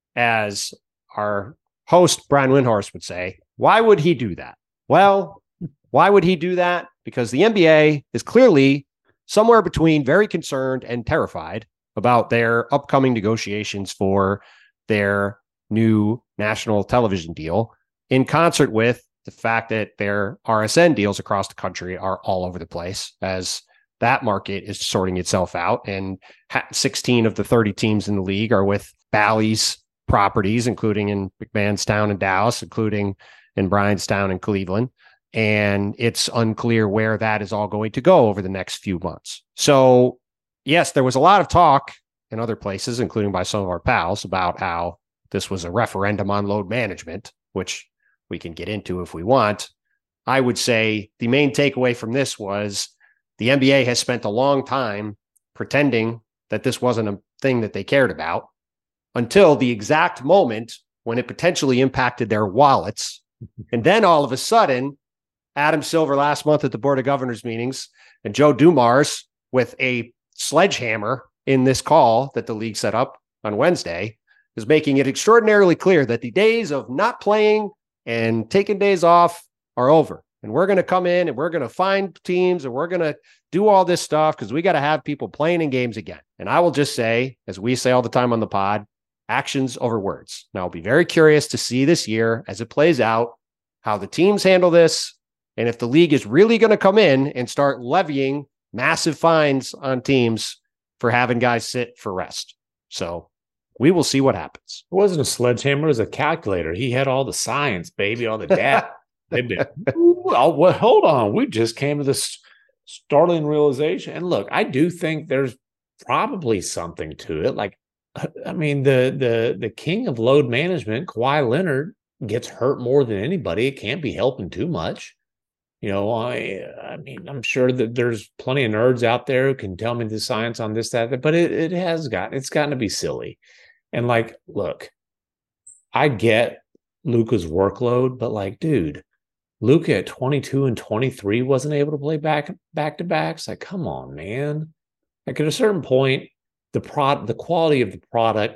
as our host, Brian Windhorst, would say, why would he do that? Well, why would he do that? Because the N B A is clearly somewhere between very concerned and terrified about their upcoming negotiations for their new national television deal, in concert with the fact that their R S N deals across the country are all over the place, as that market is sorting itself out. And sixteen of the thirty teams in the league are with Bally's properties, including in McMahonstown and Dallas, including in Bryanstown and Cleveland. And it's unclear where that is all going to go over the next few months. So, yes, there was a lot of talk in other places, including by some of our pals, about how this was a referendum on load management, which we can get into if we want. I would say the main takeaway from this was the N B A has spent a long time pretending that this wasn't a thing that they cared about until the exact moment when it potentially impacted their wallets. And then all of a sudden, Adam Silver last month at the Board of Governors meetings and Joe Dumars with a sledgehammer in this call that the league set up on Wednesday is making it extraordinarily clear that the days of not playing and taking days off are over. And we're going to come in and we're going to find teams and we're going to do all this stuff because we got to have people playing in games again. And I will just say, as we say all the time on the pod, actions over words. Now, I'll be very curious to see this year as it plays out, how the teams handle this, and if the league is really going to come in and start levying massive fines on teams for having guys sit for rest. So we will see what happens. It wasn't a sledgehammer, it was a calculator. He had all the science, baby, all the data. They've been, oh, well, hold on. We just came to this startling realization. And look, I do think there's probably something to it. Like, I mean, the the the king of load management, Kawhi Leonard, gets hurt more than anybody. It can't be helping too much. You know, I I mean, I'm sure that there's plenty of nerds out there who can tell me the science on this, that, that but it, it has got, it's gotten to be silly. And like, look, I get Luka's workload, but like, dude, Luka at twenty-two and twenty-three wasn't able to play back back to backs. Like, come on, man. Like at a certain point, the product, the quality of the product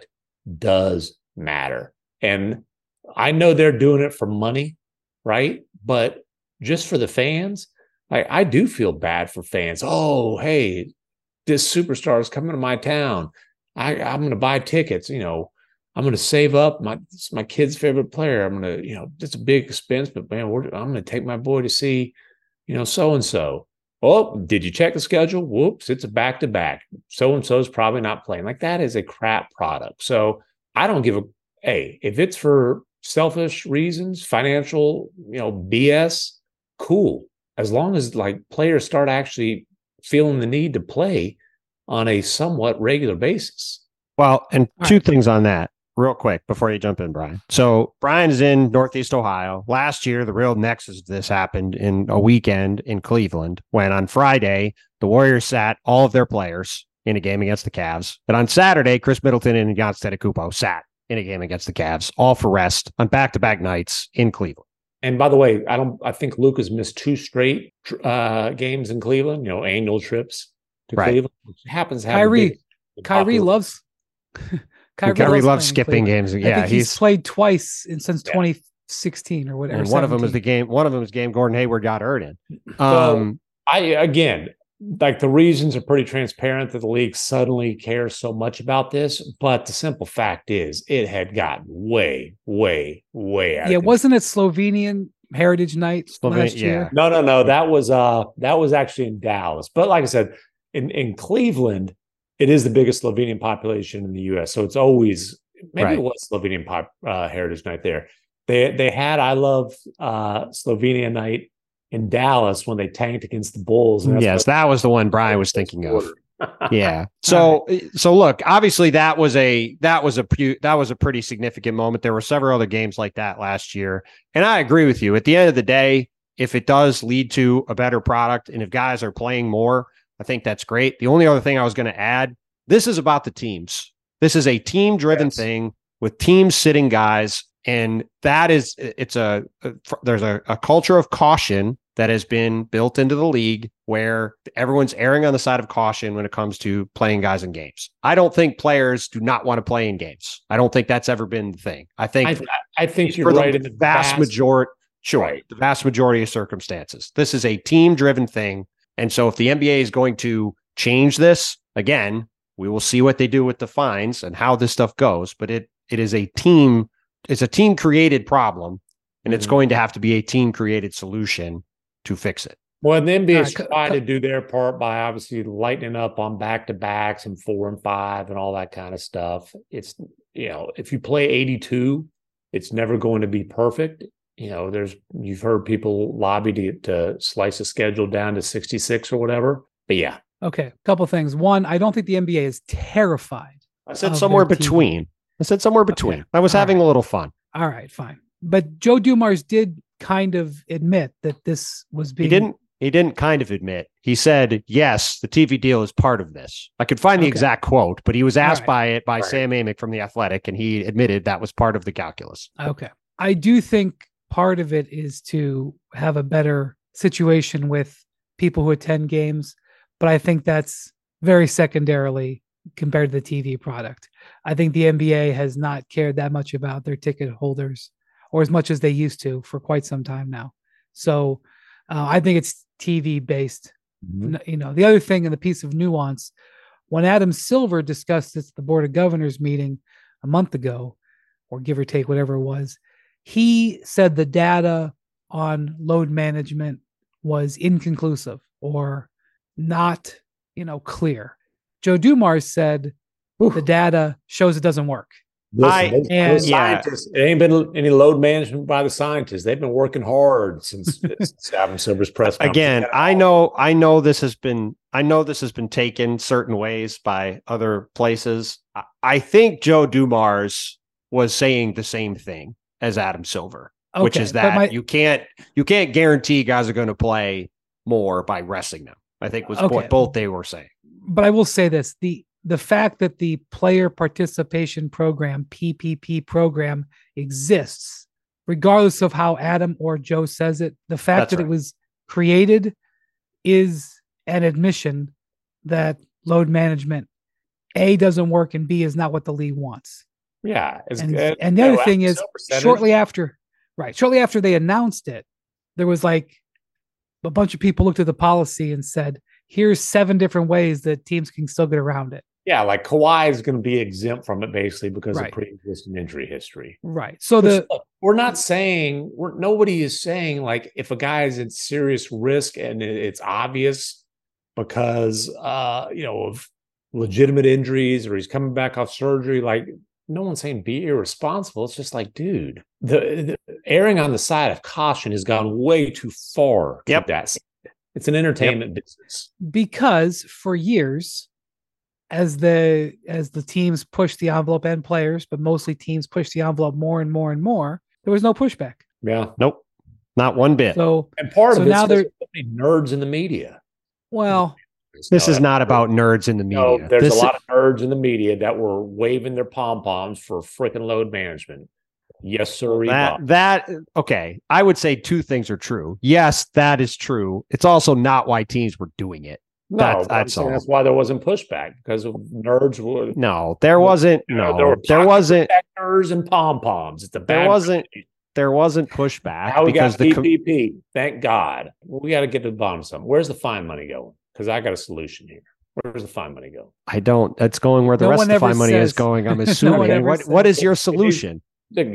does matter. And I know they're doing it for money, right? But just for the fans, like I do feel bad for fans. Oh, hey, this superstar is coming to my town. I, I'm going to buy tickets. You know, I'm going to save up. My it's my kid's favorite player. I'm going to, you know, it's a big expense, but man, we're, I'm going to take my boy to see, you know, so and so. Oh, did you check the schedule? Whoops, it's a back to back. So and so is probably not playing. Like that is a crap product. So I don't give a. Hey, if it's for selfish reasons, financial, you know, B S, cool. As long as like players start actually feeling the need to play on a somewhat regular basis. Well, and All two right. things on that real quick before you jump in, Brian. So Brian is in Northeast Ohio. Last year, the real nexus of this happened in a weekend in Cleveland when on Friday, the Warriors sat all of their players in a game against the Cavs. And on Saturday, Chris Middleton and Giannis Antetokounmpo sat in a game against the Cavs, all for rest on back-to-back nights in Cleveland. And by the way, I don't. I think Luka's missed two straight uh, games in Cleveland. You know, annual trips to right. Cleveland, which happens to have Kyrie. Big, Kyrie loves. Kyrie, Kyrie loves skipping games. Yeah, I think he's, he's played twice in, since yeah. twenty sixteen or whatever. And one of them is the game. One of them is game Gordon Hayward got hurt in. Um, so I again, like the reasons are pretty transparent that the league suddenly cares so much about this. But the simple fact is, it had gotten way, way, way out. Yeah, wasn't it Slovenian Heritage Night Slovenia, last year? Yeah. No, no, no. That was uh, that was actually in Dallas. But like I said, in in Cleveland. It is the biggest Slovenian population in the U S, so it's always maybe right. it was Slovenian pop, uh, Heritage Night there. They they had I Love uh, Slovenia Night in Dallas when they tanked against the Bulls. And yes, that was the one Brian was thinking of. Yeah. So so look, obviously that was a that was a that was a pretty significant moment. There were several other games like that last year, and I agree with you. At the end of the day, if it does lead to a better product, and if guys are playing more, I think that's great. The only other thing I was going to add, this is about the teams. This is a team-driven yes. thing with teams sitting guys, and that is, it's a, a there's a, a culture of caution that has been built into the league where everyone's erring on the side of caution when it comes to playing guys in games. I don't think players do not want to play in games. I don't think that's ever been the thing. I think I, I think you're right the in the vast, vast majority, sure, right. the vast majority of circumstances. This is a team-driven thing. And so if the N B A is going to change this, again, we will see what they do with the fines and how this stuff goes. But it it is a team, it's a team created problem, and mm-hmm. it's going to have to be a team created solution to fix it. Well, and the N B A is All right, trying co- to do their part by obviously lightening up on back to backs and four and five and all that kind of stuff. It's, you know, if you play eighty-two, it's never going to be perfect. You know, there's, you've heard people lobby to, to slice the schedule down to sixty-six or whatever. But yeah. Okay, couple things. One, I don't think the N B A is terrified. I said of somewhere their T V. between. I said somewhere between. Okay. I was All having right. a little fun. All right, fine. But Joe Dumars did kind of admit that this was being. He didn't. He didn't kind of admit. He said, "Yes, the T V deal is part of this." I could find the Okay. exact quote, but he was asked right. by it by Right. Sam Amick from the Athletic, and he admitted that was part of the calculus. Okay. I do think part of it is to have a better situation with people who attend games, but I think that's very secondarily compared to the T V product. I think the N B A has not cared that much about their ticket holders or as much as they used to for quite some time now. So uh, I think it's T V based. Mm-hmm. N- You know, the other thing and the piece of nuance, when Adam Silver discussed this at the Board of Governors meeting a month ago, or give or take whatever it was, he said the data on load management was inconclusive or not, you know, clear. Joe Dumars said the data shows it doesn't work. Listen, I- those, and- those scientists, it ain't been any load management by the scientists. They've been working hard since, since Adam Silver's press conference. Again, I know, I know this has been, I know this has been taken certain ways by other places. I, I think Joe Dumars was saying the same thing as Adam Silver, Okay, which is but that my- you can't, you can't guarantee guys are going to play more by resting them. I think was Okay. what both they were saying. But I will say this, the the fact that the player participation program, P P P program, exists, regardless of how Adam or Joe says it, the fact That's that right. it was created is an admission that load management, A, doesn't work, and B, is not what the league wants. Yeah. It's, And, uh, and the you other know, thing Adam is, Silver said it. shortly after, right, shortly after they announced it, there was like a bunch of people looked at the policy and said, here's seven different ways that teams can still get around it. Yeah, like Kawhi is going to be exempt from it basically because Right. of pre-existing injury history. Right. So Which, the look, we're not saying we're nobody is saying like if a guy is at serious risk and it- it's obvious because uh you know of legitimate injuries or he's coming back off surgery, like no one's saying be irresponsible. It's just like, dude, the, the erring on the side of caution has gone way too far. to Yep. that. It's an entertainment business. because for years, as the as the teams push the envelope and players, but mostly teams push the envelope more and more and more, there was no pushback. Yeah. Nope, not one bit. So, And part So of it now is they're- so many nerds in the media. well, This No, is not about nerds in the media. No, there's This a is- lot of nerds in the media that were waving their pom poms for freaking load management. Yes, sir. That that okay. I would say two things are true. Yes, that is true. It's also not why teams were doing it. no, that's- but I'm that's saying all. that's why there wasn't pushback because of nerds were No, there wasn't. you know, No, there were there pocket wasn't. protectors and pom poms. It's a bad. There wasn't. There wasn't pushback Now we because got the com- P P P. Thank God. We got to get to the bottom of something. Where's the fine money going? Because I got a solution here. Where's the fine money going? I don't. That's going where the No rest one of the ever fine money is says- going. I'm No assuming. one ever what says- What is your If you- solution? Give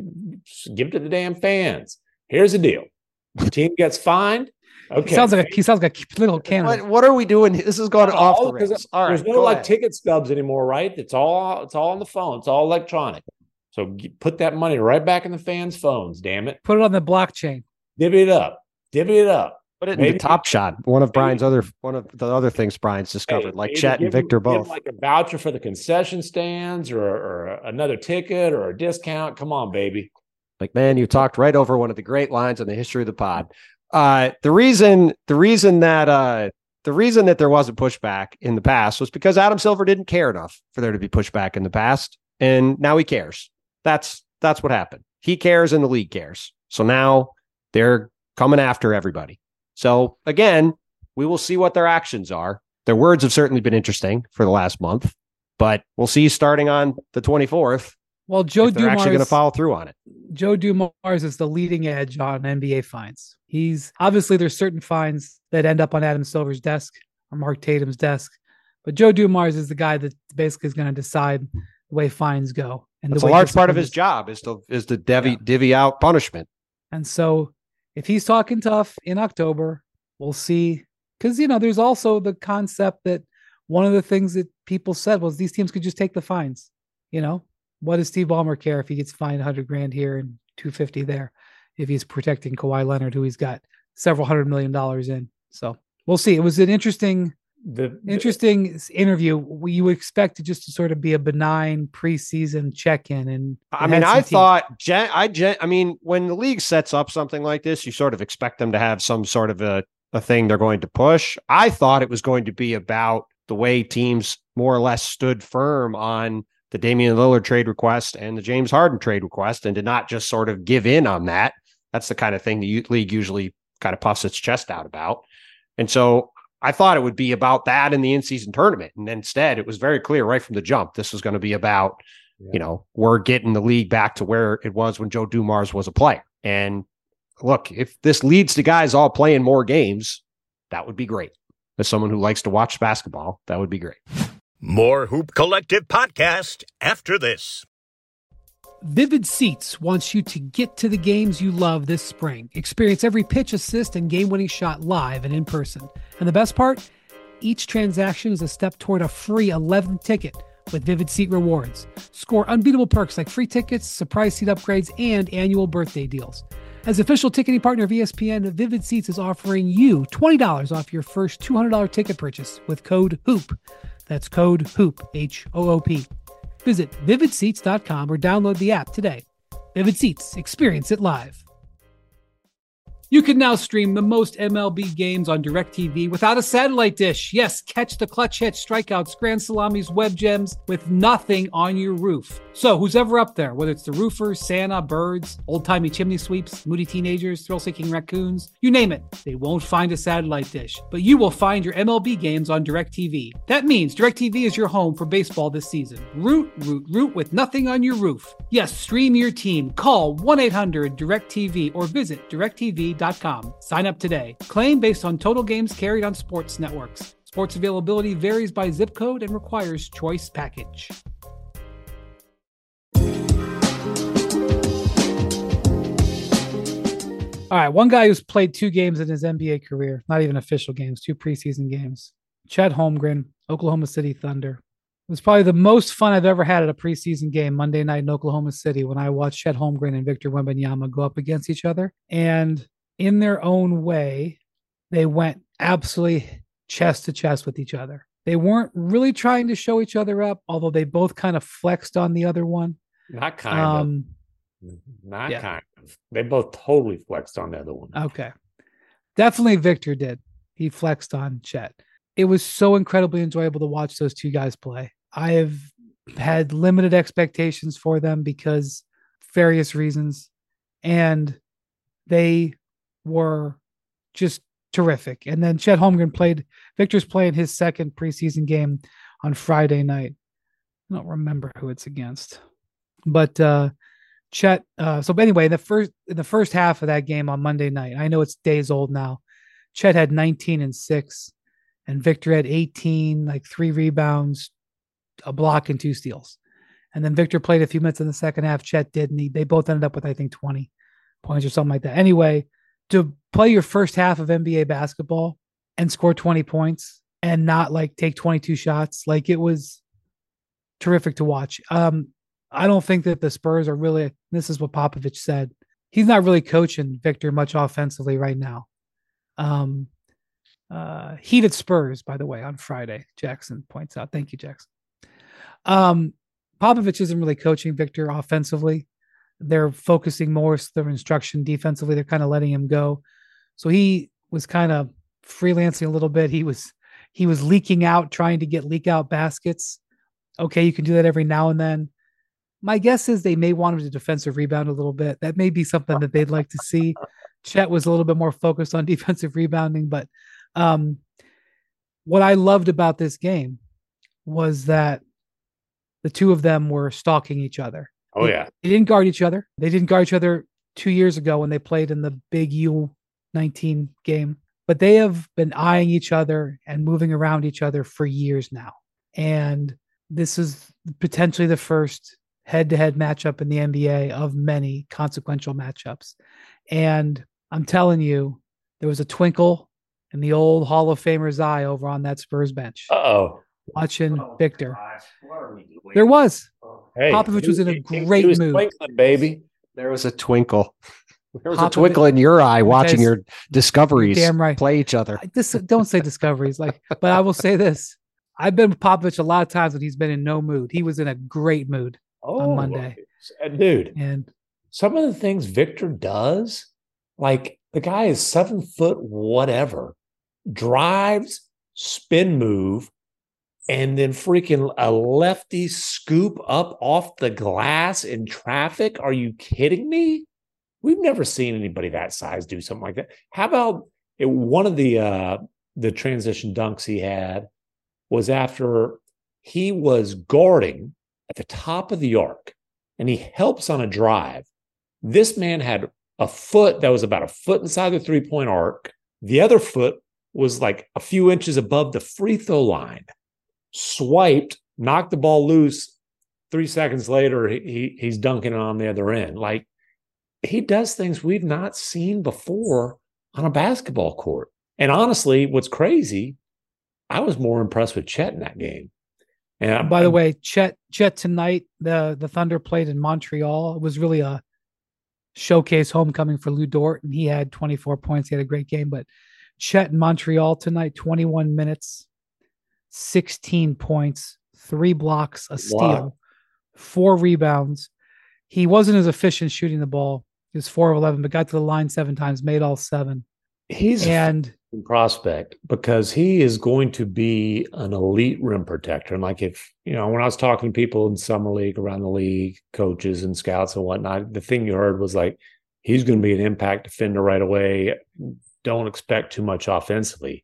it to the damn fans. Here's the deal: the team gets fined. Okay, he sounds like a, he sounds like a political candidate. What What are we doing? This is going No, off the because rails. All right, there's no go like ahead. ticket stubs anymore, right? It's all it's all on the phone. It's all electronic. So g- put that money right back in the fans' phones. Damn it, Put it on the blockchain. divvy it up, divvy it up. Put it in maybe- the Top Shot. One of maybe- Brian's other one of the other things Brian's discovered, Hey, like maybe Chet and give 'em- Victor give 'em both. like a voucher for the concession stands or, or another ticket or a discount. Come on, baby. Like, man, you talked right over one of the great lines in the history of the pod. Uh, the reason, the reason that, uh, the reason that there wasn't pushback in the past was because Adam Silver didn't care enough for there to be pushback in the past, and now he cares. That's that's what happened. He cares, and the league cares. So now they're coming after everybody. So again, we will see what their actions are. Their words have certainly been interesting for the last month, but we'll see starting on the twenty-fourth Well, Joe if they're actually going to Dumars, follow through on it. Joe Dumars is the leading edge on N B A fines. He's obviously there's certain fines that end up on Adam Silver's desk or Mark Tatum's desk, but Joe Dumars is the guy that basically is going to decide the way fines go. And That's the a way large part of discipline his is- job is to is to divvy Yeah. divvy out punishment. And so if he's talking tough in October we'll see. Because, you know, there's also the concept that one of the things that people said was these teams could just take the fines. You know, what does Steve Ballmer care if he gets fined one hundred grand here and two hundred fifty there if he's protecting Kawhi Leonard, who he's got several hundred million dollars in? So we'll see. It was an interesting, The, the interesting interview. You expect it just to sort of be a benign preseason check-in. And I mean, I thought, gen, I, gen, I mean, when the league sets up something like this, you sort of expect them to have some sort of a, a thing they're going to push. I thought it was going to be about the way teams more or less stood firm on the Damian Lillard trade request and the James Harden trade request and did not just sort of give in on that. That's the kind of thing the league usually kind of puffs its chest out about. And so I thought it would be about that in the in-season tournament. And instead, it was very clear right from the jump, this was going to be about, yeah. you know, we're getting the league back to where it was when Joe Dumars was a player. And look, if this leads to guys all playing more games, that would be great. As someone who likes to watch basketball, that would be great. More Hoop Collective podcast after this. Vivid Seats wants you to get to the games you love this spring. Experience every pitch, assist, and game-winning shot live and in person. And the best part? Each transaction is a step toward a free eleventh ticket with Vivid Seat rewards. Score unbeatable perks like free tickets, surprise seat upgrades, and annual birthday deals. As official ticketing partner of E S P N, Vivid Seats is offering you twenty dollars off your first two hundred dollars ticket purchase with code HOOP. That's code HOOP, H O O P. Visit vivid seats dot com or download the app today. Vivid Seats, experience it live. You can now stream the most M L B games on DirecTV without a satellite dish. Yes, catch the clutch hits, strikeouts, grand salamis, web gems with nothing on your roof. So who's ever up there, whether it's the roofers, Santa, birds, old-timey chimney sweeps, moody teenagers, thrill-seeking raccoons, you name it, they won't find a satellite dish. But you will find your M L B games on DirecTV. That means DirecTV is your home for baseball this season. Root, root, root with nothing on your roof. Yes, stream your team. Call one eight hundred direct T V or visit direct T V dot com. Sign up today. Claim based on total games carried on sports networks. Sports availability varies by zip code and requires choice package. All right, one guy who's played two games in his N B A career, not even official games, two preseason games. Chet Holmgren, Oklahoma City Thunder. It was probably the most fun I've ever had at a preseason game Monday night in Oklahoma City when I watched Chet Holmgren and Victor Wembanyama go up against each other. And in their own way, they went absolutely chest to chest with each other. They weren't really trying to show each other up, although they both kind of flexed on the other one. Not kind um, of. Not yeah. kind of. They both totally flexed on the other one. Okay. Definitely Victor did. He flexed on Chet. It was so incredibly enjoyable to watch those two guys play. I have had limited expectations for them because various reasons, and they were just terrific. And then Chet Holmgren played, Victor's playing his second preseason game on Friday night. I don't remember who it's against, but uh, Chet. Uh, so anyway, the first in the first half of that game on Monday night, I know it's days old now. Chet had nineteen and six, and Victor had eighteen, like three rebounds, a block, and two steals. And then Victor played a few minutes in the second half. Chet did, and he, they both ended up with I think twenty points or something like that. Anyway, to play your first half of N B A basketball and score twenty points and not like take twenty-two shots, like it was terrific to watch. Um, I don't think that the Spurs are really, this is what Popovich said, he's not really coaching Victor much offensively right now. Um, uh, heated Spurs, by the way, on Friday, Jackson points out. Thank you, Jackson. Um, Popovich isn't really coaching Victor offensively. They're focusing more their instruction defensively. They're kind of letting him go. So he was kind of freelancing a little bit. He was, he was leaking out, trying to get leak out baskets. Okay, you can do that every now and then. My guess is they may want him to defensive rebound a little bit. That may be something that they'd like to see. Chet was a little bit more focused on defensive rebounding, but um, what I loved about this game was that the two of them were stalking each other. Oh, they, yeah. They didn't guard each other. They didn't guard each other two years ago when they played in the big U nineteen game, but they have been eyeing each other and moving around each other for years now. And this is potentially the first head-to-head matchup in the N B A of many consequential matchups. And I'm telling you, there was a twinkle in the old Hall of Famer's eye over on that Spurs bench. Uh-oh. Watching Oh, Victor. gosh, what are we doing? There was. Hey, Popovich was in a he- he- great he was mood. twinkling, baby. There was a twinkle. There was Popovich- a twinkle in your eye watching Because- your discoveries You're damn right. play each other. I- This don't say discoveries, like, but I will say this: I've been with Popovich a lot of times when he's been in no mood. He was in a great mood, Oh, Monday. uh, dude. and Some of the things Victor does, like the guy is seven foot whatever, drives, spin move, and then freaking a lefty scoop up off the glass in traffic. Are you kidding me? We've never seen anybody that size do something like that. How about it, one of the uh the transition dunks he had was after he was guarding at the top of the arc and he helps on a drive. This man had a foot that was about a foot inside the three-point arc. The other foot was like a few inches above the free throw line. Swiped, knocked the ball loose. Three seconds later, he, he he's dunking it on the other end. Like, he does things we've not seen before on a basketball court. And honestly, what's crazy, I was more impressed with Chet in that game. And by the way, Chet Chet tonight, the the Thunder played in Montreal. It was really a showcase homecoming for Lou Dort, and he had twenty-four points. He had a great game. But Chet in Montreal tonight, twenty-one minutes, sixteen points, three blocks, a steal, Wow. four rebounds. He wasn't as efficient shooting the ball. He was four of eleven, but got to the line seven times, made all seven. he's And a prospect because he is going to be an elite rim protector. And like, if, you know, when I was talking to people in summer league, around the league, coaches and scouts and whatnot, the thing you heard was like, he's going to be an impact defender right away. Don't expect too much offensively.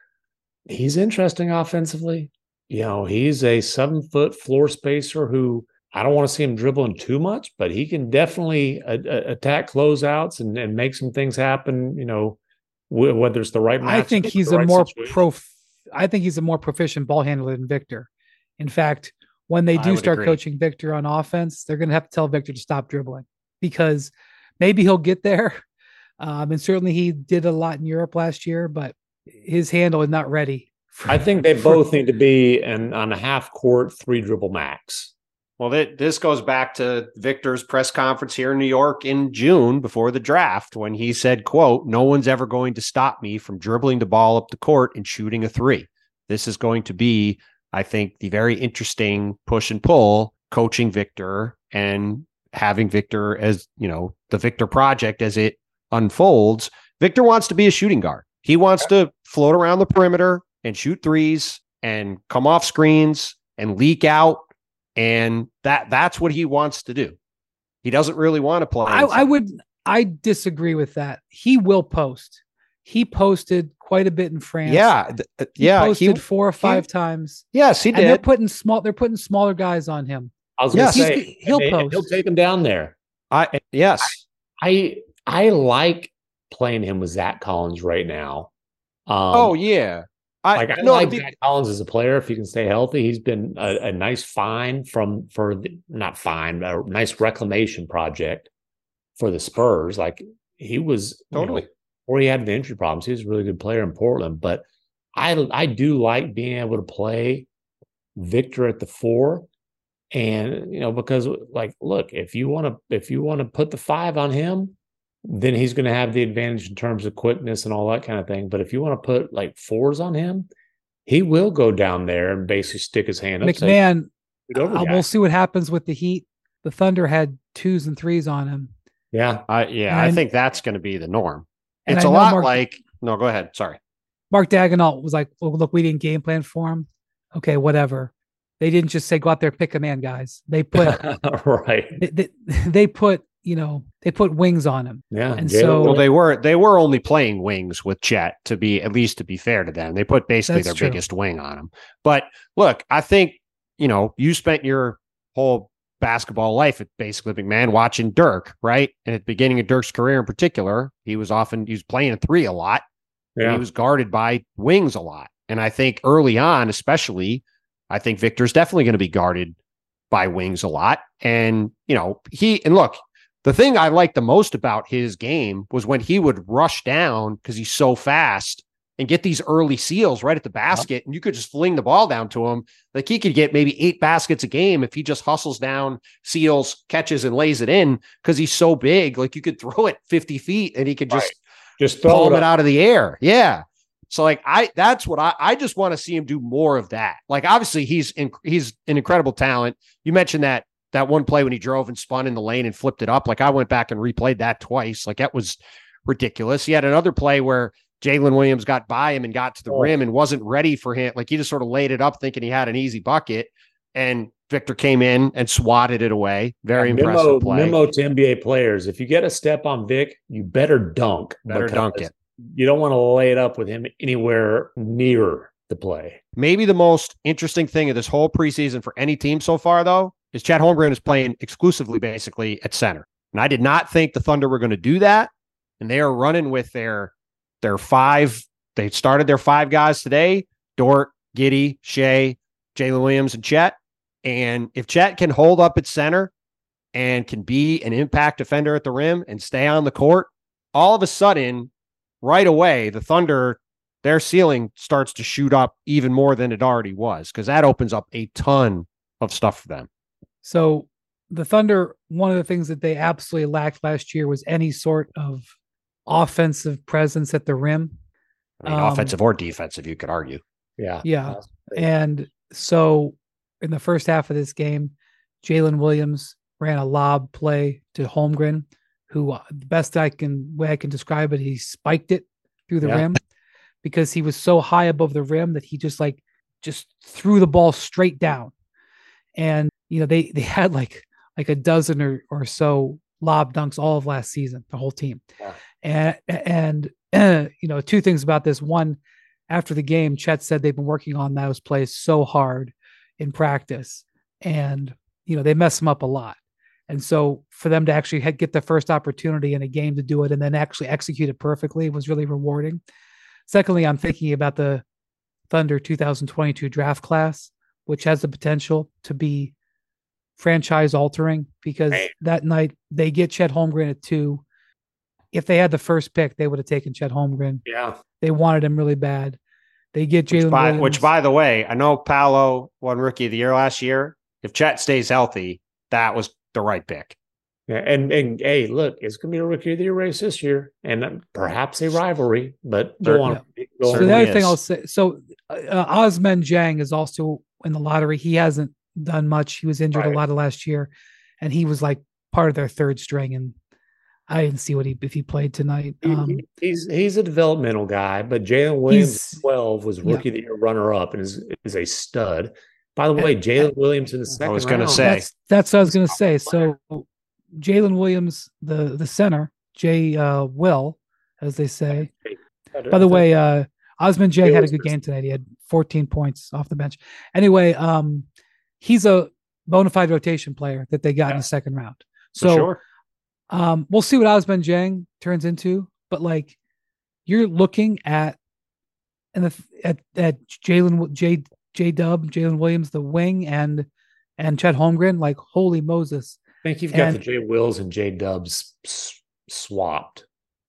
He's interesting offensively. You know, he's a seven foot floor spacer who, I don't want to see him dribbling too much, but he can definitely a- a- attack closeouts and, and make some things happen, you know, wh- whether it's the right match. I think he's the a right more situation. prof. I think he's a more proficient ball handler than Victor. In fact, when they I do would start agree. coaching Victor on offense, they're going to have to tell Victor to stop dribbling because maybe he'll get there. Um, and certainly he did a lot in Europe last year, but his handle is not ready. for- I think they for- both need to be an, on a half court, three dribble max. Well, th- this goes back to Victor's press conference here in New York in June before the draft when he said, quote, "No one's ever going to stop me from dribbling the ball up the court and shooting a three. This is going to be, I think, the very interesting push and pull coaching Victor and having Victor as, you know, the Victor project as it unfolds. Victor wants to be a shooting guard. He wants to float around the perimeter and shoot threes and come off screens and leak out. And that that's what he wants to do. He doesn't really want to play. I, I inside. would. I disagree with that. He will post. He posted quite a bit in France. Yeah. th- uh, He yeah. posted he- four or five times. yes, he And they're did. putting small. They're putting smaller guys on him. I was going Yes. to say, He's- he'll and- and post. he'll take him down there. I yes. I I like playing him with Zach Collins right now. Um, oh yeah. I like I no, like the- Zach Collins as a player if he can stay healthy. He's been a, a nice find from for the, not fine, a nice reclamation project for the Spurs. Like he was you know, Totally. before he had the injury problems, he was a really good player in Portland. But I I do like being able to play Victor at the four. And you know, because like, look, if you want to if you want to put the five on him, then he's going to have the advantage in terms of quickness and all that kind of thing. But if you want to put like fours on him, he will go down there and basically stick his hand up. and say, McMahon. "Shoot over, uh, guy." we'll see what happens with the Heat. The Thunder had twos and threes on him. Yeah, I yeah, And I I- think that's going to be the norm. and It's I a know lot Mark- like no, go ahead. Sorry. Mark Daigneault was like, well, look, we didn't game plan for him. Okay, whatever. They didn't just say, go out there, pick a man, guys. They put, right. they, they, they put, you know, they put wings on him. Yeah, And Jalen so- Well, Williams- they were they were only playing wings with Chet to be at least to be fair to them. They put basically That's their true. biggest wing on him. But look, I think you know you spent your whole basketball life at basically McMahon watching Dirk, right? And at the beginning of Dirk's career in particular, he was often he was playing a three a lot. And yeah. he was guarded by wings a lot. And I think early on, especially, I think Victor's definitely going to be guarded by wings a lot. And, you know, he, and look, the thing I liked the most about his game was when he would rush down because he's so fast and get these early seals right at the basket, and you could just fling the ball down to him. Like he could get maybe eight baskets a game if he just hustles down, seals, catches, and lays it in because he's so big. Like you could throw it fifty feet and he could just, right. just throw palm it, it out of the air. Yeah. So like I, that's what I, I just want to see him do more of that. Like obviously he's in, he's an incredible talent. You mentioned that that one play when he drove and spun in the lane and flipped it up. Like I went back and replayed that twice. Like that was ridiculous. He had another play where Jalen Williams got by him and got to the oh. rim and wasn't ready for him. Like he just sort of laid it up thinking he had an easy bucket, and Victor came in and swatted it away. Very yeah, impressive memo, play. Memo to N B A players. If you get a step on Vic, you better dunk. Better dunk it. You don't want to lay it up with him anywhere near the play. Maybe the most interesting thing of this whole preseason for any team so far, though, is Chet Holmgren is playing exclusively basically at center. And I did not think the Thunder were going to do that. And they are running with their, their five. They started their five guys today: Dort, Giddey, Shea, Jalen Williams, and Chet. And if Chet can hold up at center and can be an impact defender at the rim and stay on the court, all of a sudden, right away, the Thunder, their ceiling starts to shoot up even more than it already was, because that opens up a ton of stuff for them. So the Thunder, one of the things that they absolutely lacked last year was any sort of offensive presence at the rim. I mean, um, offensive or defensive, you could argue. Yeah. Yeah. And so in the first half of this game, Jalen Williams ran a lob play to Holmgren, who uh, the best I can way I can describe it, he spiked it through the yeah. rim because he was so high above the rim that he just like just threw the ball straight down. And you know, they they had like like a dozen or, or so lob dunks all of last season, the whole team. Yeah. And and uh, you know, two things about this. One, after the game, Chet said they've been working on those plays so hard in practice, and you know, they mess them up a lot. And so for them to actually get the first opportunity in a game to do it and then actually execute it perfectly was really rewarding. Secondly, I'm thinking about the Thunder two thousand twenty-two draft class, which has the potential to be franchise altering, because right. that night they get Chet Holmgren at two. If they had the first pick, they would have taken Chet Holmgren. Yeah. They wanted him really bad. They get Jalen Williams. Which, by the way, I know Paolo won Rookie of the Year last year. If Chet stays healthy, that was the right pick. Yeah, and and hey, look, it's going to be a Rookie of the Year race this year, and perhaps a rivalry. But go on. Yeah. Go so on. the other thing I'll say, so uh, Osman Jang is also in the lottery. He hasn't done much. He was injured right. a lot of last year, and he was like part of their third string. And I didn't see what he if he played tonight. Um, he, he's he's a developmental guy, but Jalen Williams, twelve, was Rookie yeah. of the Year runner up, and is is a stud. By the way, Jalen Williams in the second round. I was going to say. That's, that's what I was going to say. So Jalen Williams, the the center, Jay uh, Will, as they say. By the way, uh, Osman Jay had a good game tonight. He had fourteen points off the bench. Anyway, um, he's a bona fide rotation player that they got yeah. in the second round. So sure. um, we'll see what Osman Jang turns into. But like, you're looking at and the at at Jalen J. J Dub, Jalen Williams, the wing, and and Chet Holmgren, like holy Moses. I think you've got and, the J Wills and J Dubs s- swapped.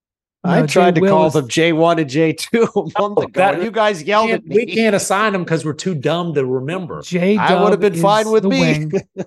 I no, tried Jay to Will call is, them J one and J two a month ago. That, you guys yelled at me. We can't assign them because we're too dumb to remember. J I would have been fine with me.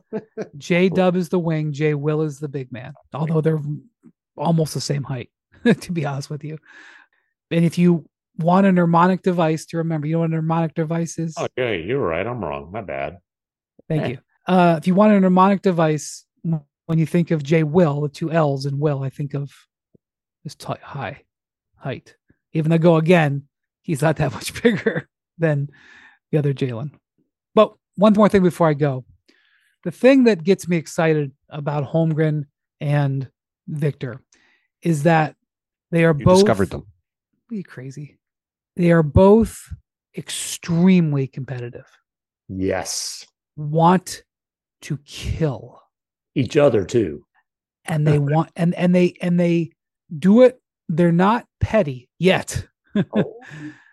J Dub is the wing. J Will is the big man. Although they're almost the same height, to be honest with you. And if you want a mnemonic device to remember, you know what a mnemonic device is? Oh, yeah, you're right. I'm wrong. My bad. Thank eh. you. Uh, if you want a mnemonic device, when you think of J Will, the two L's in Will, I think of his t- high height. Even though go again, he's not that much bigger than the other Jalen. But one more thing before I go. The thing that gets me excited about Holmgren and Victor is that they are you both discovered them. Are you crazy? They are both extremely competitive. Yes. Want to kill each other too. And they want and and they and they do it. They're not petty yet. oh.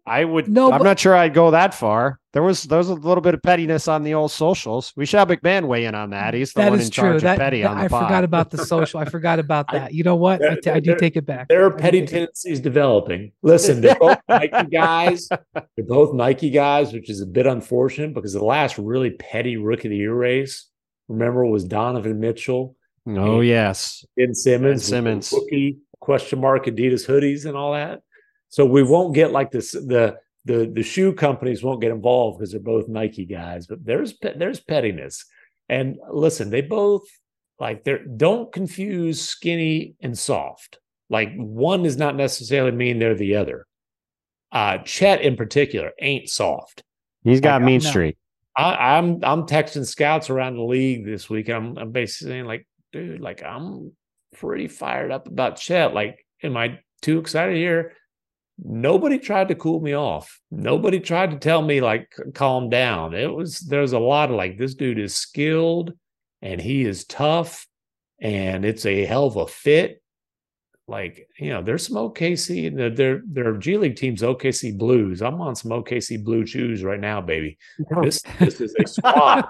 I would. No, I'm but- not sure I'd go that far. There was there was a little bit of pettiness on the old socials. We should have McMahon weigh in on that. He's the That one is in charge true. That, of petty that- on the I pod. forgot about the social. I forgot about I- that. You know what? I, t- I do There- take it back. There are I do petty take it- tendencies developing. Listen, they're both Nike guys. They're both Nike guys, which is a bit unfortunate because the last really petty rookie of the year race, remember, was Donovan Mitchell, Oh yes, Ben Simmons, Ben with the Simmons. rookie question mark Adidas hoodies and all that. So we won't get like this. The the the shoe companies won't get involved because they're both Nike guys. But there's pe- there's pettiness. And listen, they both like they're don't confuse skinny and soft. Like one does not necessarily mean they're the other. Uh, Chet in particular ain't soft. He's got Like, mean no. streak. I, I'm I'm texting scouts around the league this week. And I'm I'm basically saying like, dude, like I'm pretty fired up about Chet. Like, am I too excited here? Nobody tried to cool me off. Nobody tried to tell me like calm down. It was there's a lot of like this dude is skilled and he is tough and it's a hell of a fit. Like, you know, there's some O K C, their their their G League team's O K C Blues. I'm on some O K C Blue shoes right now, baby. This this is a squad.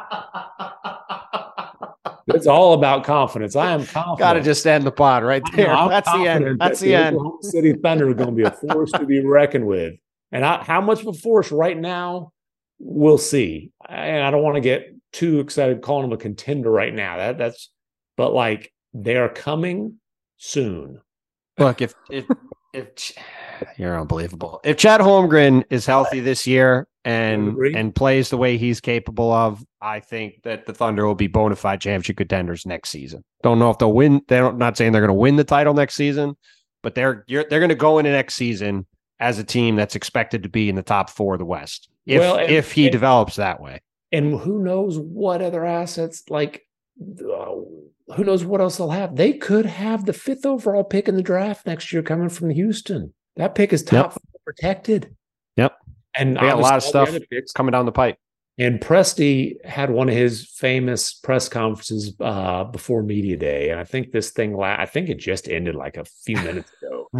It's all about confidence. I am confident. Got to just end the pod right I know, there. I'm That's the end. confident That's that the end. Oklahoma City Thunder are going to be a force to be reckoned with. And I, how much of a force right now, we'll see. And I don't want to get too excited calling them a contender right now. That that's, but like they are coming soon. Look, if if if Ch- you're unbelievable. If Chad Holmgren is healthy this year and agree. and plays the way he's capable of, I think that the Thunder will be bona fide championship contenders next season. Don't know if they'll win. They're not saying they're going to win the title next season, but they're you're, they're going to go into next season as a team that's expected to be in the top four of the West. If Well, and- if he and- develops that way. And who knows what other assets, like, uh, who knows what else they'll have? They could have the fifth overall pick in the draft next year coming from Houston. That pick is top Yep. protected. Yep. And They got a lot of obviously all the stuff other picks. coming down the pipe. And Presti had one of his famous press conferences uh, before media day, and I think this thing, la- I think it just ended like a few minutes ago.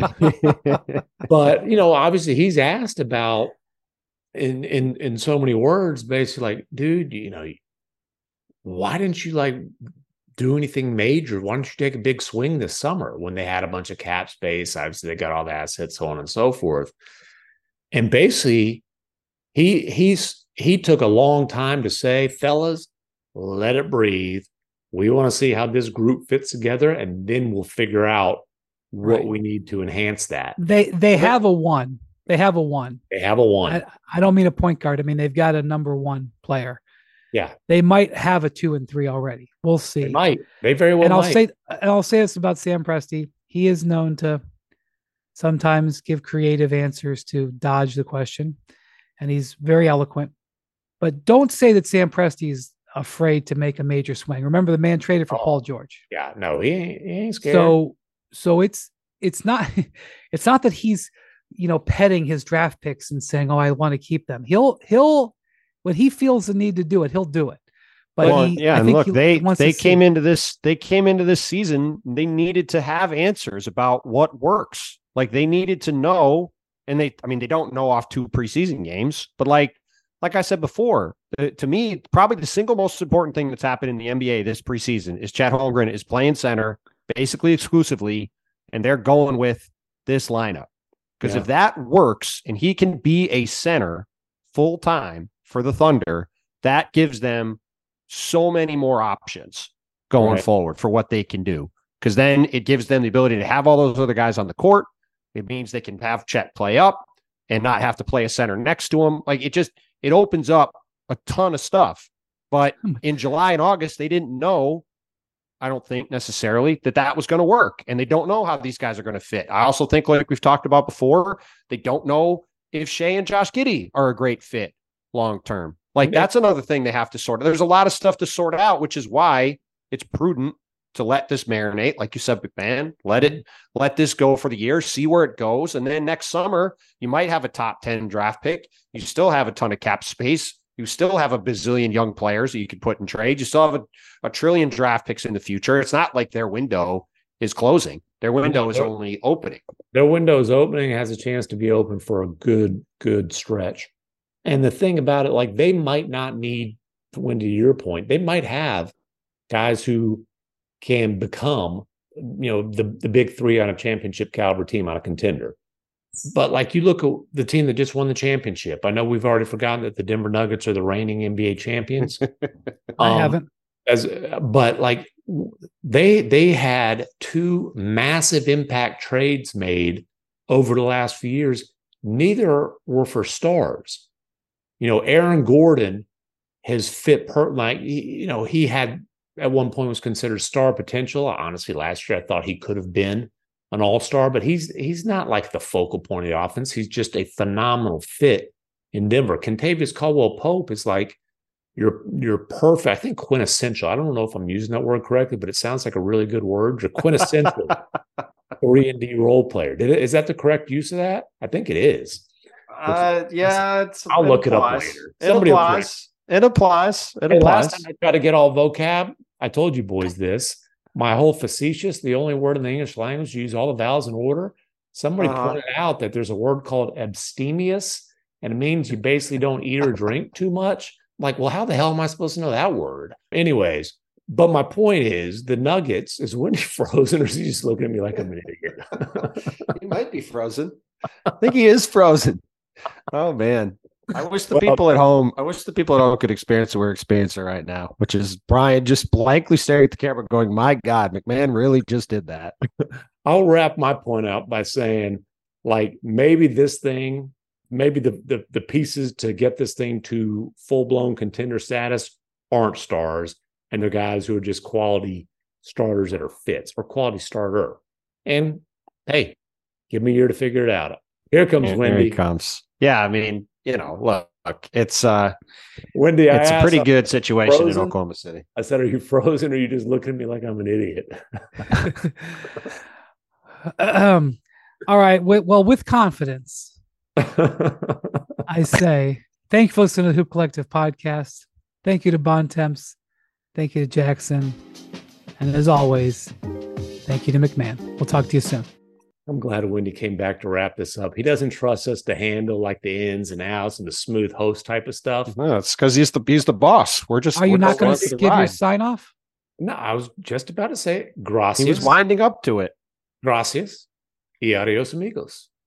But you know, obviously, he's asked about in in in so many words, basically, like, dude, you know, why didn't you like do anything major? Why don't you take a big swing this summer when they had a bunch of cap space? Obviously, they got all the assets, so on and so forth. And basically, he he's he took a long time to say, fellas, let it breathe. We want to see how this group fits together, and then we'll figure out what Right. we need to enhance that. They they have a one. They have a one. They have a one. I, I don't mean a point guard. I mean they've got a number one player. Yeah, They might have a two and three already. We'll see. they might. They very well and I'll might. say and I'll say this about Sam Presti. He is known to sometimes give creative answers to dodge the question, and he's very eloquent. But don't say that Sam Presti is afraid to make a major swing. Remember, the man traded for Oh. Paul George. Yeah, no, he ain't, he ain't scared. So so it's it's not it's not that he's you know petting his draft picks and saying, "Oh, I want to keep them." He'll he'll when he feels the need to do it, he'll do it. But Well, he, yeah, I and think look, he they wants they to see came it. into this they came into this season. They needed to have answers about what works. Like they needed to know, and they I mean they don't know off two preseason games, but like like I said before, uh, to me, probably the single most important thing that's happened in the N B A this preseason is Chad Holmgren is playing center basically exclusively, and they're going with this lineup. Because Yeah. if that works and he can be a center full time for the Thunder, that gives them so many more options going Right. forward for what they can do. Because then it gives them the ability to have all those other guys on the court. It means they can have Chet play up and not have to play a center next to him. Like it just, it opens up a ton of stuff. But in July and August, they didn't know, I don't think necessarily, that that was going to work. And they don't know how these guys are going to fit. I also think, like we've talked about before, they don't know if Shea and Josh Giddey are a great fit long term. Like Yeah. that's another thing they have to sort. There's a lot of stuff to sort out, which is why it's prudent to let this marinate. Like you said, McMahon, let it, let this go for the year, see where it goes. And then next summer, you might have a top ten draft pick. You still have a ton of cap space. You still have a bazillion young players that you could put in trade. You still have a, a trillion draft picks in the future. It's not like their window is closing. Their window No, is they're- only opening. Their window is opening, has a chance to be open for a good, good stretch. And the thing about it, like they might not need, Wendy, to your point, they might have guys who can become, you know, the, the big three on a championship caliber team, on a contender. But like you look at the team that just won the championship. I know we've already forgotten that the Denver Nuggets are the reigning N B A champions. I Um, haven't. as but like they they had two massive impact trades made over the last few years. Neither were for stars. You know, Aaron Gordon has fit per like you know he had at one point was considered star potential. Honestly, last year I thought he could have been an all-star, but he's he's not like the focal point of the offense. He's just a phenomenal fit in Denver. Kentavious Caldwell-Pope is like You're you're perfect. I think quintessential. I don't know if I'm using that word correctly, but it sounds like a really good word. You're quintessential three and D role player. Did it, is that the correct use of that? I think it is. Uh, yeah, it's. I'll it look it up applies. later. It Somebody will applies. It applies. It Hey, applies. last time I tried to get all vocab, I told you boys this. My whole facetious, the only word in the English language to use all the vowels in order. Somebody Uh-huh. pointed out that there's a word called abstemious, and it means you basically don't eat or drink too much. Like, well, how the hell am I supposed to know that word? Anyways, but my point is the Nuggets, is Wendy frozen or is he just looking at me like I'm an idiot? He might be frozen. I think he is frozen. Oh man. I wish the Well- people at home, I wish the people at home could experience what we're experiencing right now, which is Brian just blankly staring at the camera going, my God, McMahon really just did that. I'll wrap my point out by saying, like, maybe this thing, maybe the, the the pieces to get this thing to full-blown contender status aren't stars, and they're guys who are just quality starters that are fits or quality starter. And hey, give me a year to figure it out. Here comes Here Wendy. he comes. Yeah, I mean, you know, look, it's uh Wendy, I it's a asked, pretty good situation in frozen? Oklahoma City. I said, are you frozen or are you just looking at me like I'm an idiot? um, all right. Wi- Well, with confidence, I say thank you for listening to the Hoop Collective podcast. Thank you to Bontemps. Thank you to Jackson. And as always, thank you to McMahon. We'll talk to you soon. I'm glad Wendy came back to wrap this up. He doesn't trust us to handle like the ins and outs and the smooth host type of stuff. No, it's because he's the he's the boss. We're just Are you we're not just going going to through the give your ride. sign off? No, I was just about to say gracias. He was winding up to it. Gracias y adios amigos.